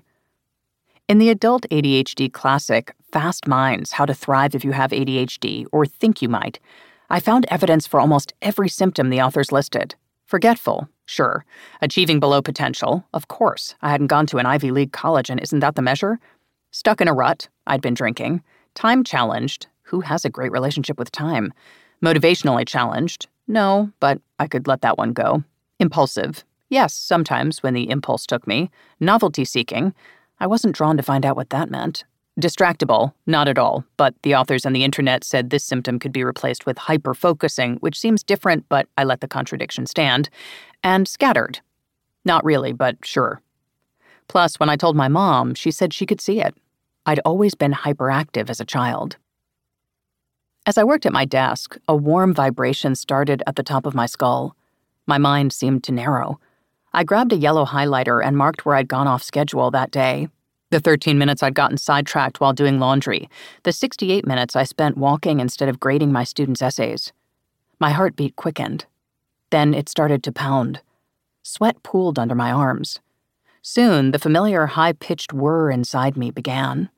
In the adult A D H D classic, Fast Minds, How to Thrive If You Have A D H D, or Think You Might, I found evidence for almost every symptom the authors listed. Forgetful, sure. Achieving below potential, of course. I hadn't gone to an Ivy League college, and isn't that the measure? Stuck in a rut, I'd been drinking. Time challenged, who has a great relationship with time? Motivationally challenged, no, but I could let that one go. Impulsive, yes, sometimes when the impulse took me. Novelty seeking, I wasn't drawn to find out what that meant. Distractible, not at all, but the authors on the internet said this symptom could be replaced with hyper-focusing, which seems different, but I let the contradiction stand. And scattered. Not really, but sure. Plus, when I told my mom, she said she could see it. I'd always been hyperactive as a child. As I worked at my desk, a warm vibration started at the top of my skull. My mind seemed to narrow. I grabbed a yellow highlighter and marked where I'd gone off schedule that day. The thirteen minutes I'd gotten sidetracked while doing laundry. The sixty-eight minutes I spent walking instead of grading my students' essays. My heartbeat quickened. Then it started to pound. Sweat pooled under my arms. Soon, the familiar high-pitched whir inside me began.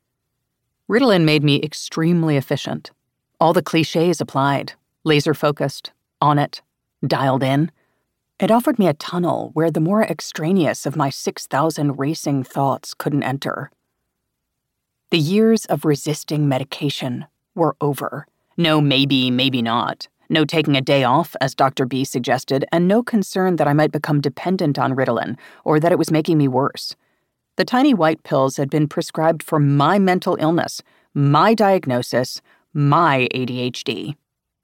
Ritalin made me extremely efficient. All the cliches applied. Laser-focused, on it, dialed in. It offered me a tunnel where the more extraneous of my six thousand racing thoughts couldn't enter. The years of resisting medication were over. No maybe, maybe not. No taking a day off, as Doctor B suggested, and no concern that I might become dependent on Ritalin or that it was making me worse. The tiny white pills had been prescribed for my mental illness, my diagnosis, my A D H D.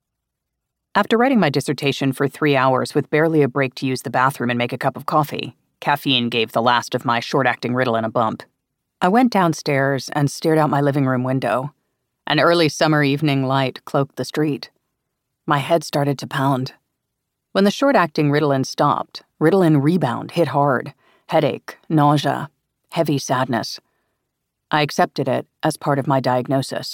After writing my dissertation for three hours with barely a break to use the bathroom and make a cup of coffee, caffeine gave the last of my short-acting Ritalin a bump. I went downstairs and stared out my living room window. An early summer evening light cloaked the street. My head started to pound. When the short-acting Ritalin stopped, Ritalin rebound hit hard. Headache, nausea, heavy sadness. I accepted it as part of my diagnosis.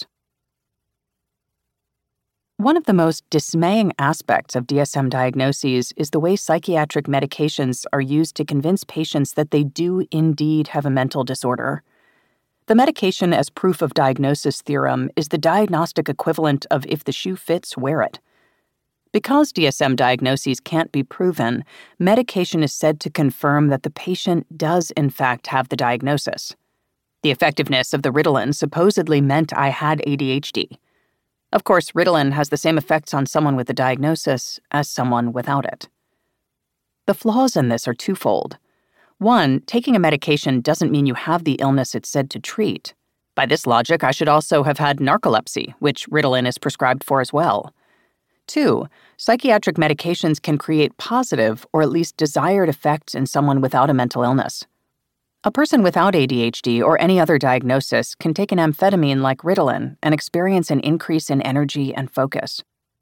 One of the most dismaying aspects of D S M diagnoses is the way psychiatric medications are used to convince patients that they do indeed have a mental disorder. The medication as proof of diagnosis theorem is the diagnostic equivalent of if the shoe fits, wear it. Because D S M diagnoses can't be proven, medication is said to confirm that the patient does in fact have the diagnosis. The effectiveness of the Ritalin supposedly meant I had A D H D. Of course, Ritalin has the same effects on someone with a diagnosis as someone without it. The flaws in this are twofold. One, taking a medication doesn't mean you have the illness it's said to treat. By this logic, I should also have had narcolepsy, which Ritalin is prescribed for as well. Two, psychiatric medications can create positive or at least desired effects in someone without a mental illness. A person without A D H D or any other diagnosis can take an amphetamine like Ritalin and experience an increase in energy and focus.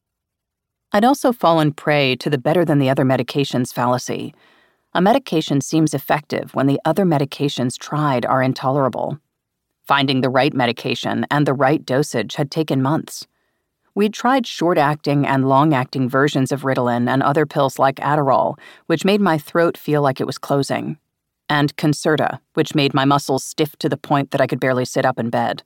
I'd also fallen prey to the better-than-the-other medications fallacy. A medication seems effective when the other medications tried are intolerable. Finding the right medication and the right dosage had taken months. We'd tried short-acting and long-acting versions of Ritalin and other pills like Adderall, which made my throat feel like it was closing, and Concerta, which made my muscles stiff to the point that I could barely sit up in bed.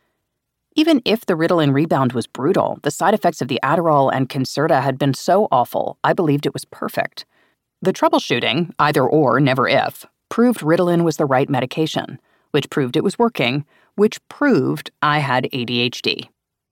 Even if the Ritalin rebound was brutal, the side effects of the Adderall and Concerta had been so awful, I believed it was perfect. The troubleshooting, either or, never if, proved Ritalin was the right medication, which proved it was working, which proved I had A D H D.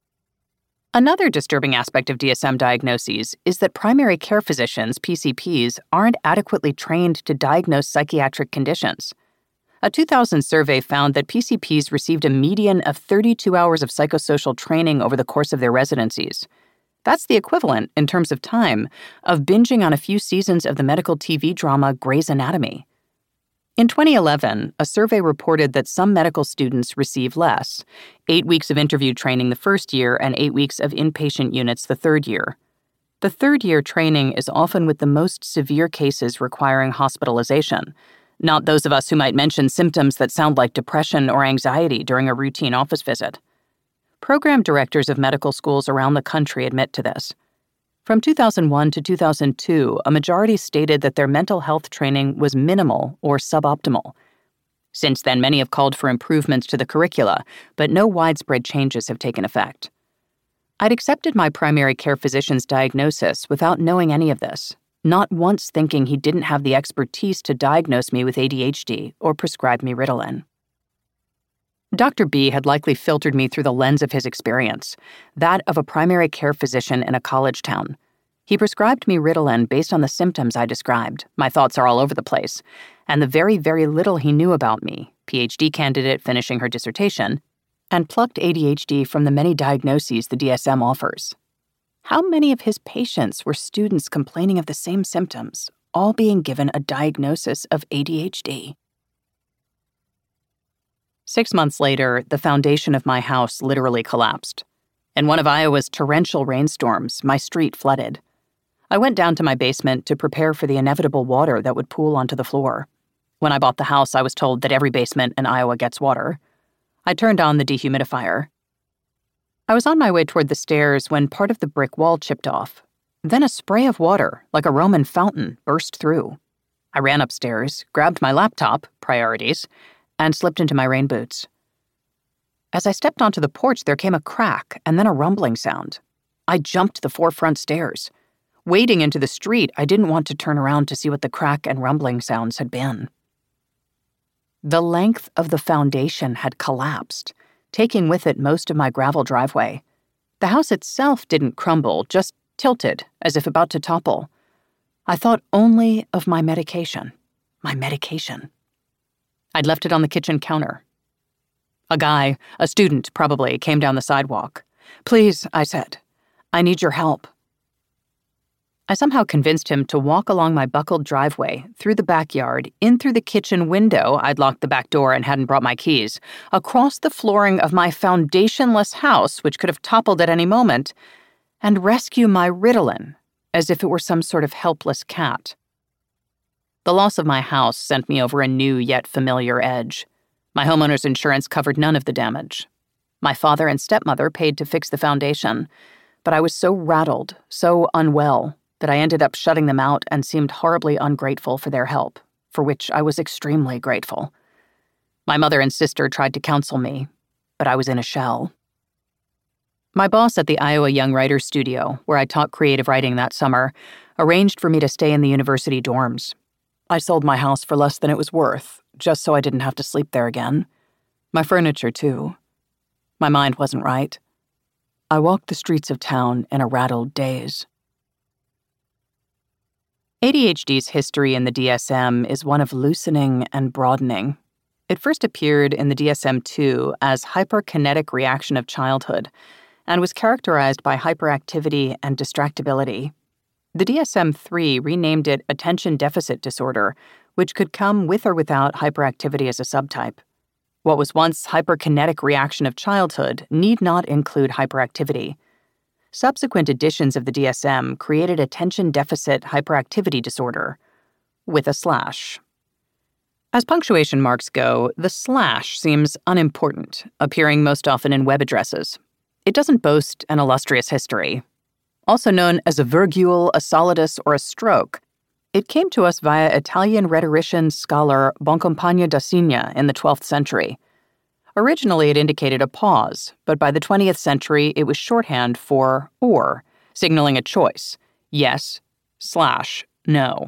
Another disturbing aspect of D S M diagnoses is that primary care physicians, P C Ps, aren't adequately trained to diagnose psychiatric conditions. A two thousand survey found that P C Ps received a median of thirty-two hours of psychosocial training over the course of their residencies. That's the equivalent, in terms of time, of binging on a few seasons of the medical T V drama Grey's Anatomy. In twenty eleven, a survey reported that some medical students receive less, eight weeks of interview training the first year and eight weeks of inpatient units the third year. The third year training is often with the most severe cases requiring hospitalization, not those of us who might mention symptoms that sound like depression or anxiety during a routine office visit. Program directors of medical schools around the country admit to this. From two thousand one to two thousand two, a majority stated that their mental health training was minimal or suboptimal. Since then, many have called for improvements to the curricula, but no widespread changes have taken effect. I'd accepted my primary care physician's diagnosis without knowing any of this, not once thinking he didn't have the expertise to diagnose me with A D H D or prescribe me Ritalin. Doctor B had likely filtered me through the lens of his experience, that of a primary care physician in a college town. He prescribed me Ritalin based on the symptoms I described. My thoughts are all over the place. And the very, very little he knew about me, P H D candidate finishing her dissertation, and plucked A D H D from the many diagnoses the D S M offers. How many of his patients were students complaining of the same symptoms, all being given a diagnosis of A D H D? Six months later, the foundation of my house literally collapsed. In one of Iowa's torrential rainstorms, my street flooded. I went down to my basement to prepare for the inevitable water that would pool onto the floor. When I bought the house, I was told that every basement in Iowa gets water. I turned on the dehumidifier. I was on my way toward the stairs when part of the brick wall chipped off. Then a spray of water, like a Roman fountain, burst through. I ran upstairs, grabbed my laptop, priorities, and slipped into my rain boots. As I stepped onto the porch, there came a crack and then a rumbling sound. I jumped the four front stairs. Wading into the street, I didn't want to turn around to see what the crack and rumbling sounds had been. The length of the foundation had collapsed, taking with it most of my gravel driveway. The house itself didn't crumble, just tilted, as if about to topple. I thought only of my medication. My medication. I'd left it on the kitchen counter. A guy, a student probably, came down the sidewalk. "Please," I said, "I need your help." I somehow convinced him to walk along my buckled driveway, through the backyard, in through the kitchen window — I'd locked the back door and hadn't brought my keys — across the flooring of my foundationless house, which could have toppled at any moment, and rescue my Ritalin as if it were some sort of helpless cat. The loss of my house sent me over a new yet familiar edge. My homeowner's insurance covered none of the damage. My father and stepmother paid to fix the foundation, but I was so rattled, so unwell, that I ended up shutting them out and seemed horribly ungrateful for their help, for which I was extremely grateful. My mother and sister tried to counsel me, but I was in a shell. My boss at the Iowa Young Writers Studio, where I taught creative writing that summer, arranged for me to stay in the university dorms. I sold my house for less than it was worth, just so I didn't have to sleep there again. My furniture, too. My mind wasn't right. I walked the streets of town in a rattled daze. A D H D's history in the D S M is one of loosening and broadening. It first appeared in the D S M two as hyperkinetic reaction of childhood and was characterized by hyperactivity and distractibility. The D S M three renamed it attention deficit disorder, which could come with or without hyperactivity as a subtype. What was once hyperkinetic reaction of childhood need not include hyperactivity. Subsequent editions of the D S M created attention deficit hyperactivity disorder, with a slash. As punctuation marks go, the slash seems unimportant, appearing most often in web addresses. It doesn't boast an illustrious history. Also known as a virgule, a solidus, or a stroke, it came to us via Italian rhetorician scholar Boncompagni da Signa in the twelfth century. Originally, it indicated a pause, but by the twentieth century, it was shorthand for or, signaling a choice, yes, slash, no.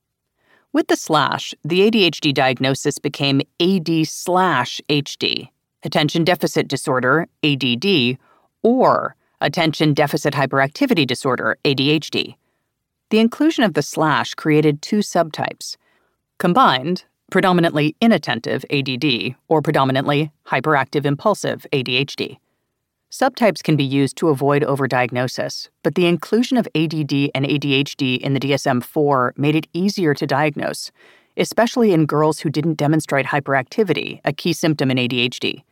With the slash, the A D H D diagnosis became A D slash H D, attention deficit disorder, A D D, or attention deficit hyperactivity disorder, A D H D. The inclusion of the slash created two subtypes. Combined, predominantly inattentive A D D or predominantly hyperactive impulsive A D H D. Subtypes can be used to avoid overdiagnosis, but the inclusion of A D D and A D H D in the D S M four made it easier to diagnose, especially in girls who didn't demonstrate hyperactivity, a key symptom in A D H D.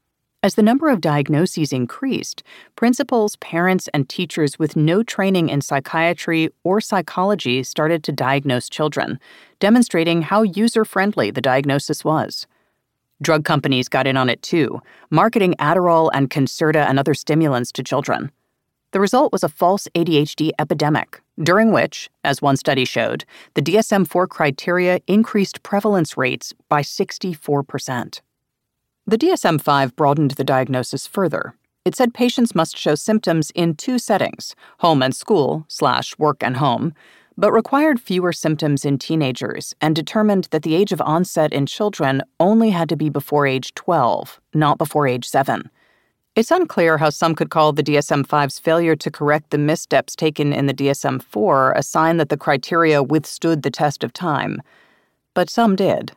As the number of diagnoses increased, principals, parents, and teachers with no training in psychiatry or psychology started to diagnose children, demonstrating how user-friendly the diagnosis was. Drug companies got in on it too, marketing Adderall and Concerta and other stimulants to children. The result was a false A D H D epidemic, during which, as one study showed, the D S M four criteria increased prevalence rates by sixty-four percent. The D S M five broadened the diagnosis further. It said patients must show symptoms in two settings, home and school, slash work and home, but required fewer symptoms in teenagers and determined that the age of onset in children only had to be before age twelve, not before age seven. It's unclear how some could call the D S M five's failure to correct the missteps taken in the D S M four a sign that the criteria withstood the test of time, but some did.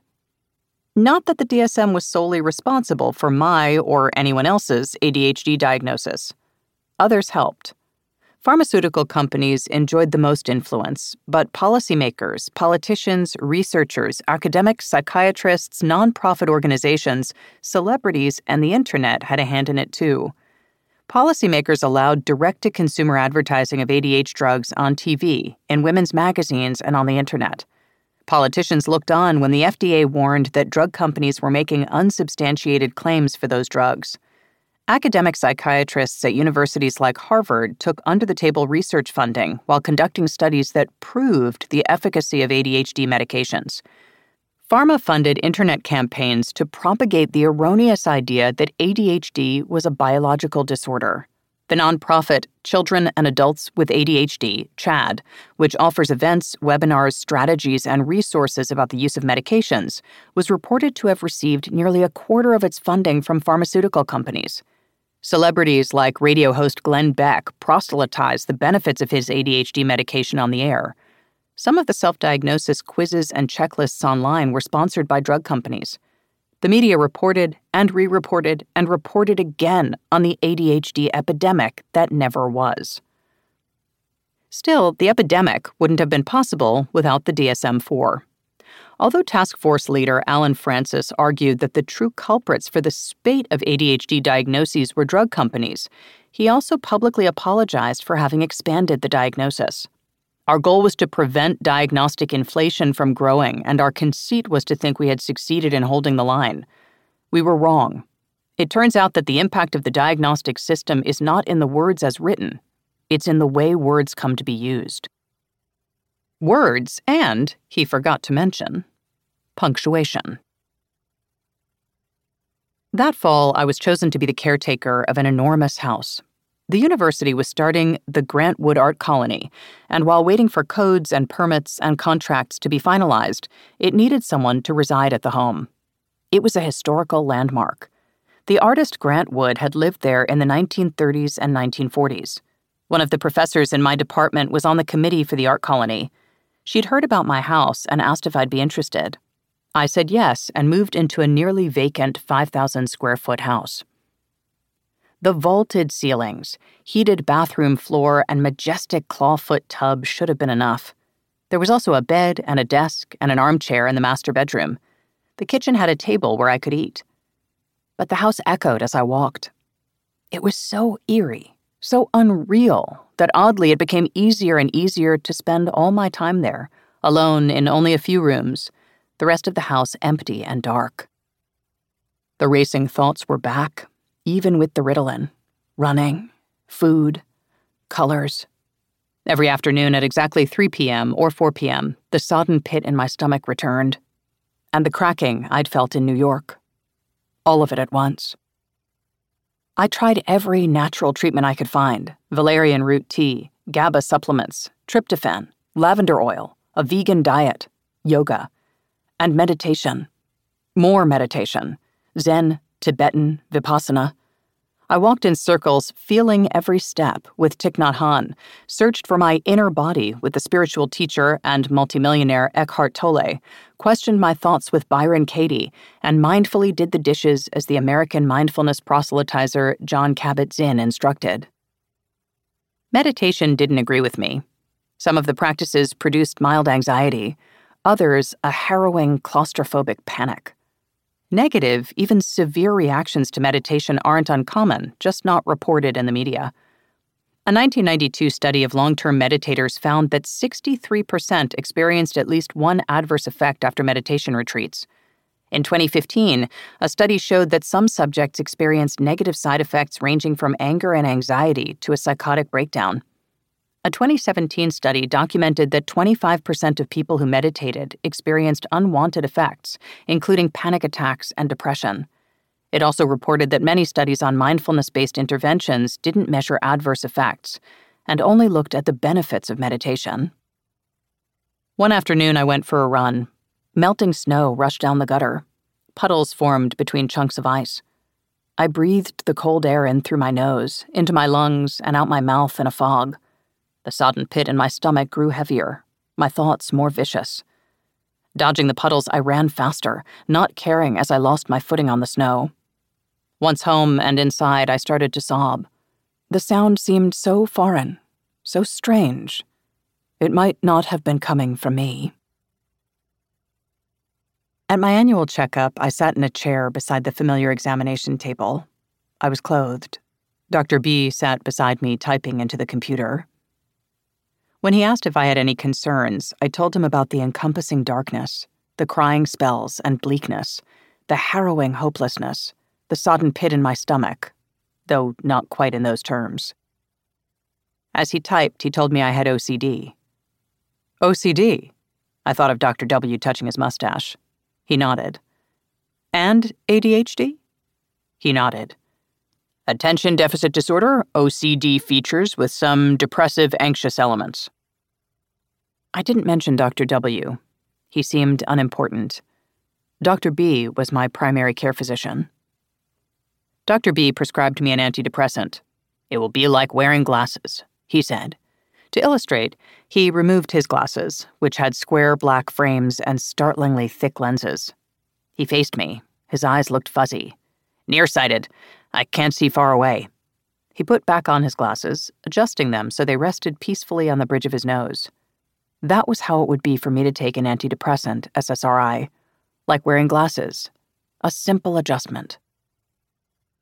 Not that the D S M was solely responsible for my or anyone else's A D H D diagnosis. Others helped. Pharmaceutical companies enjoyed the most influence, but policymakers, politicians, researchers, academics, psychiatrists, nonprofit organizations, celebrities, and the internet had a hand in it too. Policymakers allowed direct-to-consumer advertising of A D H D drugs on T V, in women's magazines, and on the internet. Politicians looked on when the F D A warned that drug companies were making unsubstantiated claims for those drugs. Academic psychiatrists at universities like Harvard took under-the-table research funding while conducting studies that proved the efficacy of A D H D medications. Pharma-funded internet campaigns to propagate the erroneous idea that A D H D was a biological disorder. The nonprofit Children and Adults with A D H D, CHADD, which offers events, webinars, strategies, and resources about the use of medications, was reported to have received nearly a quarter of its funding from pharmaceutical companies. Celebrities like radio host Glenn Beck proselytized the benefits of his A D H D medication on the air. Some of the self-diagnosis quizzes and checklists online were sponsored by drug companies. The media reported and re-reported and reported again on the A D H D epidemic that never was. Still, the epidemic wouldn't have been possible without the D S M four. Although task force leader Alan Francis argued that the true culprits for the spate of A D H D diagnoses were drug companies, He also publicly apologized for having expanded the diagnosis. Our goal was to prevent diagnostic inflation from growing, and our conceit was to think we had succeeded in holding the line. We were wrong. It turns out that the impact of the diagnostic system is not in the words as written. It's in the way words come to be used. Words and, he forgot to mention, punctuation. That fall, I was chosen to be the caretaker of an enormous house. The university was starting the Grant Wood Art Colony, and while waiting for codes and permits and contracts to be finalized, it needed someone to reside at the home. It was a historical landmark. The artist Grant Wood had lived there in the nineteen thirties and nineteen forties. One of the professors in my department was on the committee for the art colony. She'd heard about my house and asked if I'd be interested. I said yes and moved into a nearly vacant five thousand square foot house. The vaulted ceilings, heated bathroom floor, and majestic clawfoot tub should have been enough. There was also a bed and a desk and an armchair in the master bedroom. The kitchen had a table where I could eat. But the house echoed as I walked. It was so eerie, so unreal, that oddly it became easier and easier to spend all my time there, alone in only a few rooms, the rest of the house empty and dark. The racing thoughts were back, even with the Ritalin. Running, food, colors. Every afternoon at exactly three p.m. or four p.m., the sodden pit in my stomach returned. And the cracking I'd felt in New York. All of it at once. I tried every natural treatment I could find: valerian root tea, GABA supplements, tryptophan, lavender oil, a vegan diet, yoga, and meditation. More meditation. Zen, Tibetan, Vipassana. I walked in circles, feeling every step with Thich Nhat Hanh, searched for my inner body with the spiritual teacher and multimillionaire Eckhart Tolle, questioned my thoughts with Byron Katie, and mindfully did the dishes as the American mindfulness proselytizer Jon Kabat-Zinn instructed. Meditation didn't agree with me. Some of the practices produced mild anxiety, others a harrowing claustrophobic panic. Negative, even severe reactions to meditation aren't uncommon, just not reported in the media. A nineteen ninety-two study of long-term meditators found that sixty-three percent experienced at least one adverse effect after meditation retreats. In twenty fifteen, a study showed that some subjects experienced negative side effects ranging from anger and anxiety to a psychotic breakdown. A twenty seventeen study documented that twenty-five percent of people who meditated experienced unwanted effects, including panic attacks and depression. It also reported that many studies on mindfulness-based interventions didn't measure adverse effects and only looked at the benefits of meditation. One afternoon, I went for a run. Melting snow rushed down the gutter. Puddles formed between chunks of ice. I breathed the cold air in through my nose, into my lungs, and out my mouth in a fog. The sodden pit in my stomach grew heavier, my thoughts more vicious. Dodging the puddles, I ran faster, not caring as I lost my footing on the snow. Once home and inside, I started to sob. The sound seemed so foreign, so strange. It might not have been coming from me. At my annual checkup, I sat in a chair beside the familiar examination table. I was clothed. Doctor B sat beside me, typing into the computer. When he asked if I had any concerns, I told him about the encompassing darkness, the crying spells and bleakness, the harrowing hopelessness, the sodden pit in my stomach, though not quite in those terms. As he typed, he told me I had O C D. O C D? I thought of Doctor W touching his mustache. He nodded. And A D H D? He nodded. Attention deficit disorder, O C D features with some depressive, anxious elements. I didn't mention Doctor W. He seemed unimportant. Doctor B was my primary care physician. Doctor B prescribed me an antidepressant. It will be like wearing glasses, he said. To illustrate, he removed his glasses, which had square black frames and startlingly thick lenses. He faced me. His eyes looked fuzzy. Nearsighted. I can't see far away. He put back on his glasses, adjusting them so they rested peacefully on the bridge of his nose. That was how it would be for me to take an antidepressant, S S R I. Like wearing glasses. A simple adjustment.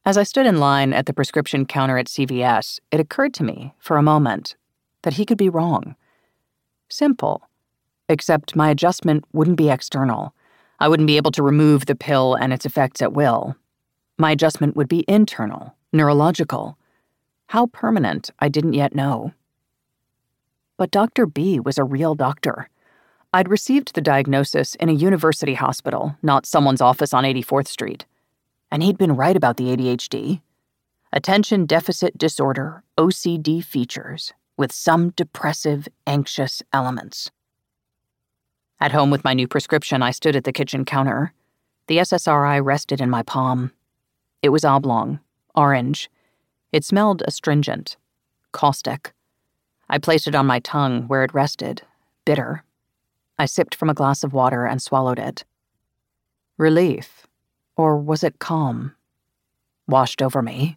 As I stood in line at the prescription counter at C V S, it occurred to me, for a moment, that he could be wrong. Simple. Except my adjustment wouldn't be external. I wouldn't be able to remove the pill and its effects at will. My adjustment would be internal, neurological. How permanent, I didn't yet know. But Doctor B was a real doctor. I'd received the diagnosis in a university hospital, not someone's office on eighty-fourth Street. And he'd been right about the A D H D. Attention Deficit Disorder, O C D features, with some depressive, anxious elements. At home with my new prescription, I stood at the kitchen counter. The S S R I rested in my palm. It was oblong, orange. It smelled astringent, caustic. I placed it on my tongue where it rested, bitter. I sipped from a glass of water and swallowed it. Relief. Or was it calm? Washed over me.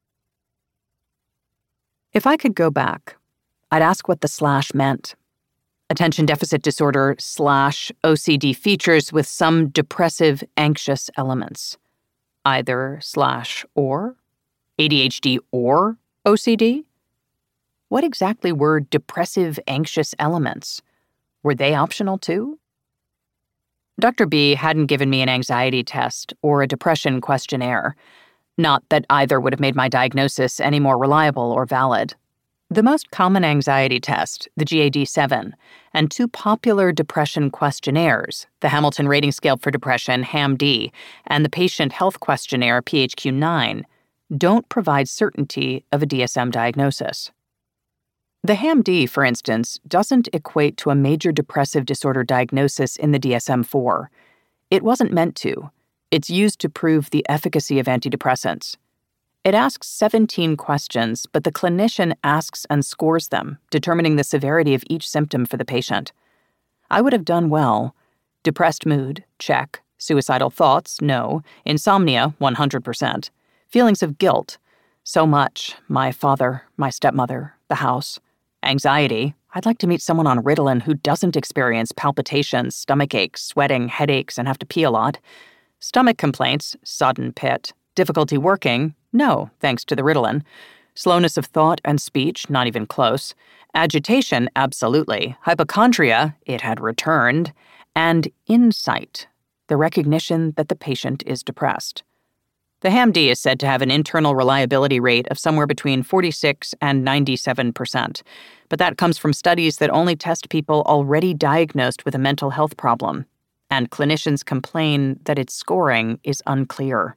If I could go back, I'd ask what the slash meant. Attention deficit disorder slash O C D features with some depressive, anxious elements. Either slash or? A D H D or O C D? What exactly were depressive, anxious elements? Were they optional too? Doctor B hadn't given me an anxiety test or a depression questionnaire. Not that either would have made my diagnosis any more reliable or valid. The most common anxiety test, the G A D seven, and two popular depression questionnaires, the Hamilton Rating Scale for Depression, HAM-D, and the Patient Health Questionnaire, P H Q nine, don't provide certainty of a D S M diagnosis. The HAM-D, for instance, doesn't equate to a major depressive disorder diagnosis in the D S M four. It wasn't meant to. It's used to prove the efficacy of antidepressants. It asks seventeen questions, but the clinician asks and scores them, determining the severity of each symptom for the patient. I would have done well. Depressed mood, check. Suicidal thoughts, no. Insomnia, one hundred percent. Feelings of guilt, so much. My father, my stepmother, the house. Anxiety, I'd like to meet someone on Ritalin who doesn't experience palpitations, stomach aches, sweating, headaches, and have to pee a lot. Stomach complaints, sudden pit. Difficulty working, no, thanks to the Ritalin. Slowness of thought and speech, not even close. Agitation, absolutely. Hypochondria, it had returned. And insight, the recognition that the patient is depressed. The HAM-D is said to have an internal reliability rate of somewhere between forty-six and ninety-seven percent, but that comes from studies that only test people already diagnosed with a mental health problem, and clinicians complain that its scoring is unclear.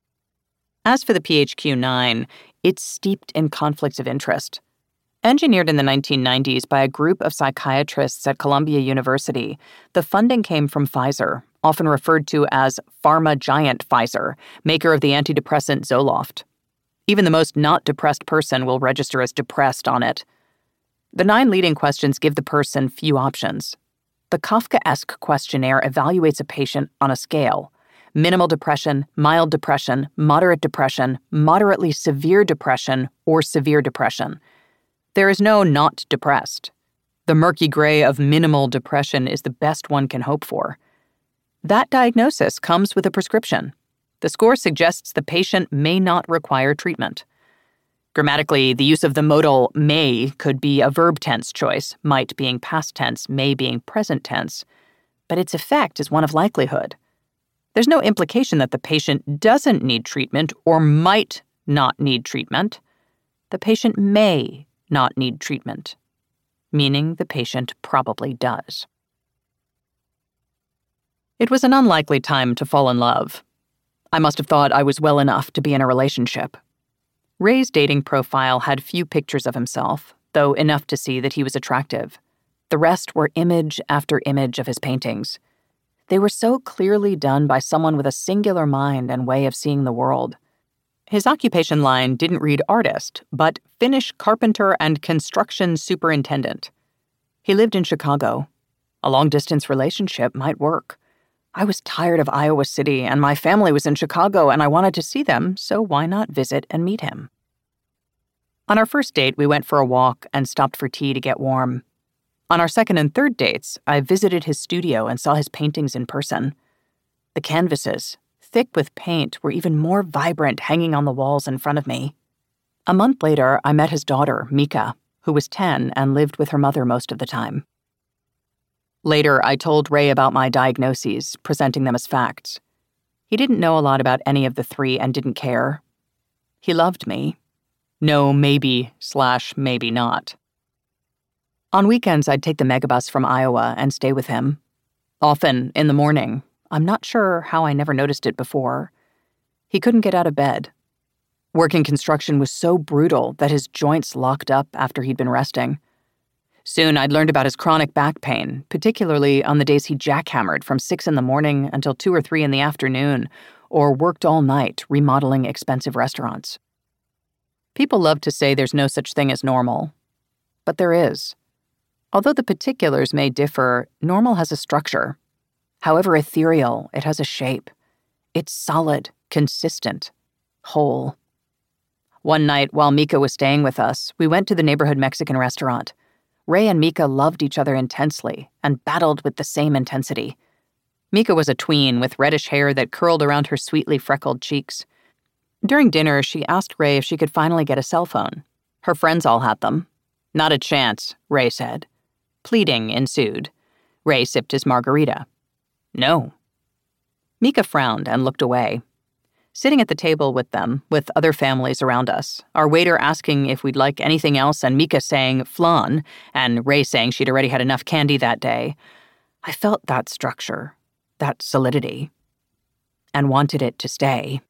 As for the P H Q nine, it's steeped in conflicts of interest. Engineered in the nineteen nineties by a group of psychiatrists at Columbia University, the funding came from Pfizer, often referred to as pharma giant Pfizer, maker of the antidepressant Zoloft. Even the most not depressed person will register as depressed on it. The nine leading questions give the person few options. The Kafkaesque questionnaire evaluates a patient on a scale: minimal depression, mild depression, moderate depression, moderately severe depression, or severe depression. There is no not depressed. The murky gray of minimal depression is the best one can hope for. That diagnosis comes with a prescription. The score suggests the patient may not require treatment. Grammatically, the use of the modal may could be a verb tense choice, might being past tense, may being present tense, but its effect is one of likelihood. There's no implication that the patient doesn't need treatment or might not need treatment. The patient may not need treatment, meaning the patient probably does. It was an unlikely time to fall in love. I must have thought I was well enough to be in a relationship. Ray's dating profile had few pictures of himself, though enough to see that he was attractive. The rest were image after image of his paintings. They were so clearly done by someone with a singular mind and way of seeing the world. His occupation line didn't read artist, but Finnish carpenter and construction superintendent. He lived in Chicago. A long-distance relationship might work. I was tired of Iowa City, and my family was in Chicago, and I wanted to see them, so why not visit and meet him? On our first date, we went for a walk and stopped for tea to get warm. On our second and third dates, I visited his studio and saw his paintings in person. The canvases, thick with paint, were even more vibrant hanging on the walls in front of me. A month later, I met his daughter, Mika, who was ten and lived with her mother most of the time. Later, I told Ray about my diagnoses, presenting them as facts. He didn't know a lot about any of the three and didn't care. He loved me. No, maybe slash maybe not. On weekends, I'd take the megabus from Iowa and stay with him. Often, in the morning. I'm not sure how I never noticed it before. He couldn't get out of bed. Working construction was so brutal that his joints locked up after he'd been resting. Soon, I'd learned about his chronic back pain, particularly on the days he jackhammered from six in the morning until two or three in the afternoon, or worked all night remodeling expensive restaurants. People love to say there's no such thing as normal. But there is. Although the particulars may differ, normal has a structure. However ethereal, it has a shape. It's solid, consistent, whole. One night, while Mika was staying with us, we went to the neighborhood Mexican restaurant. Ray and Mika loved each other intensely and battled with the same intensity. Mika was a tween with reddish hair that curled around her sweetly freckled cheeks. During dinner, she asked Ray if she could finally get a cell phone. Her friends all had them. Not a chance, Ray said. Pleading ensued. Ray sipped his margarita. No. Mika frowned and looked away. Sitting at the table with them, with other families around us, our waiter asking if we'd like anything else and Mika saying flan, and Ray saying she'd already had enough candy that day, I felt that structure, that solidity, and wanted it to stay.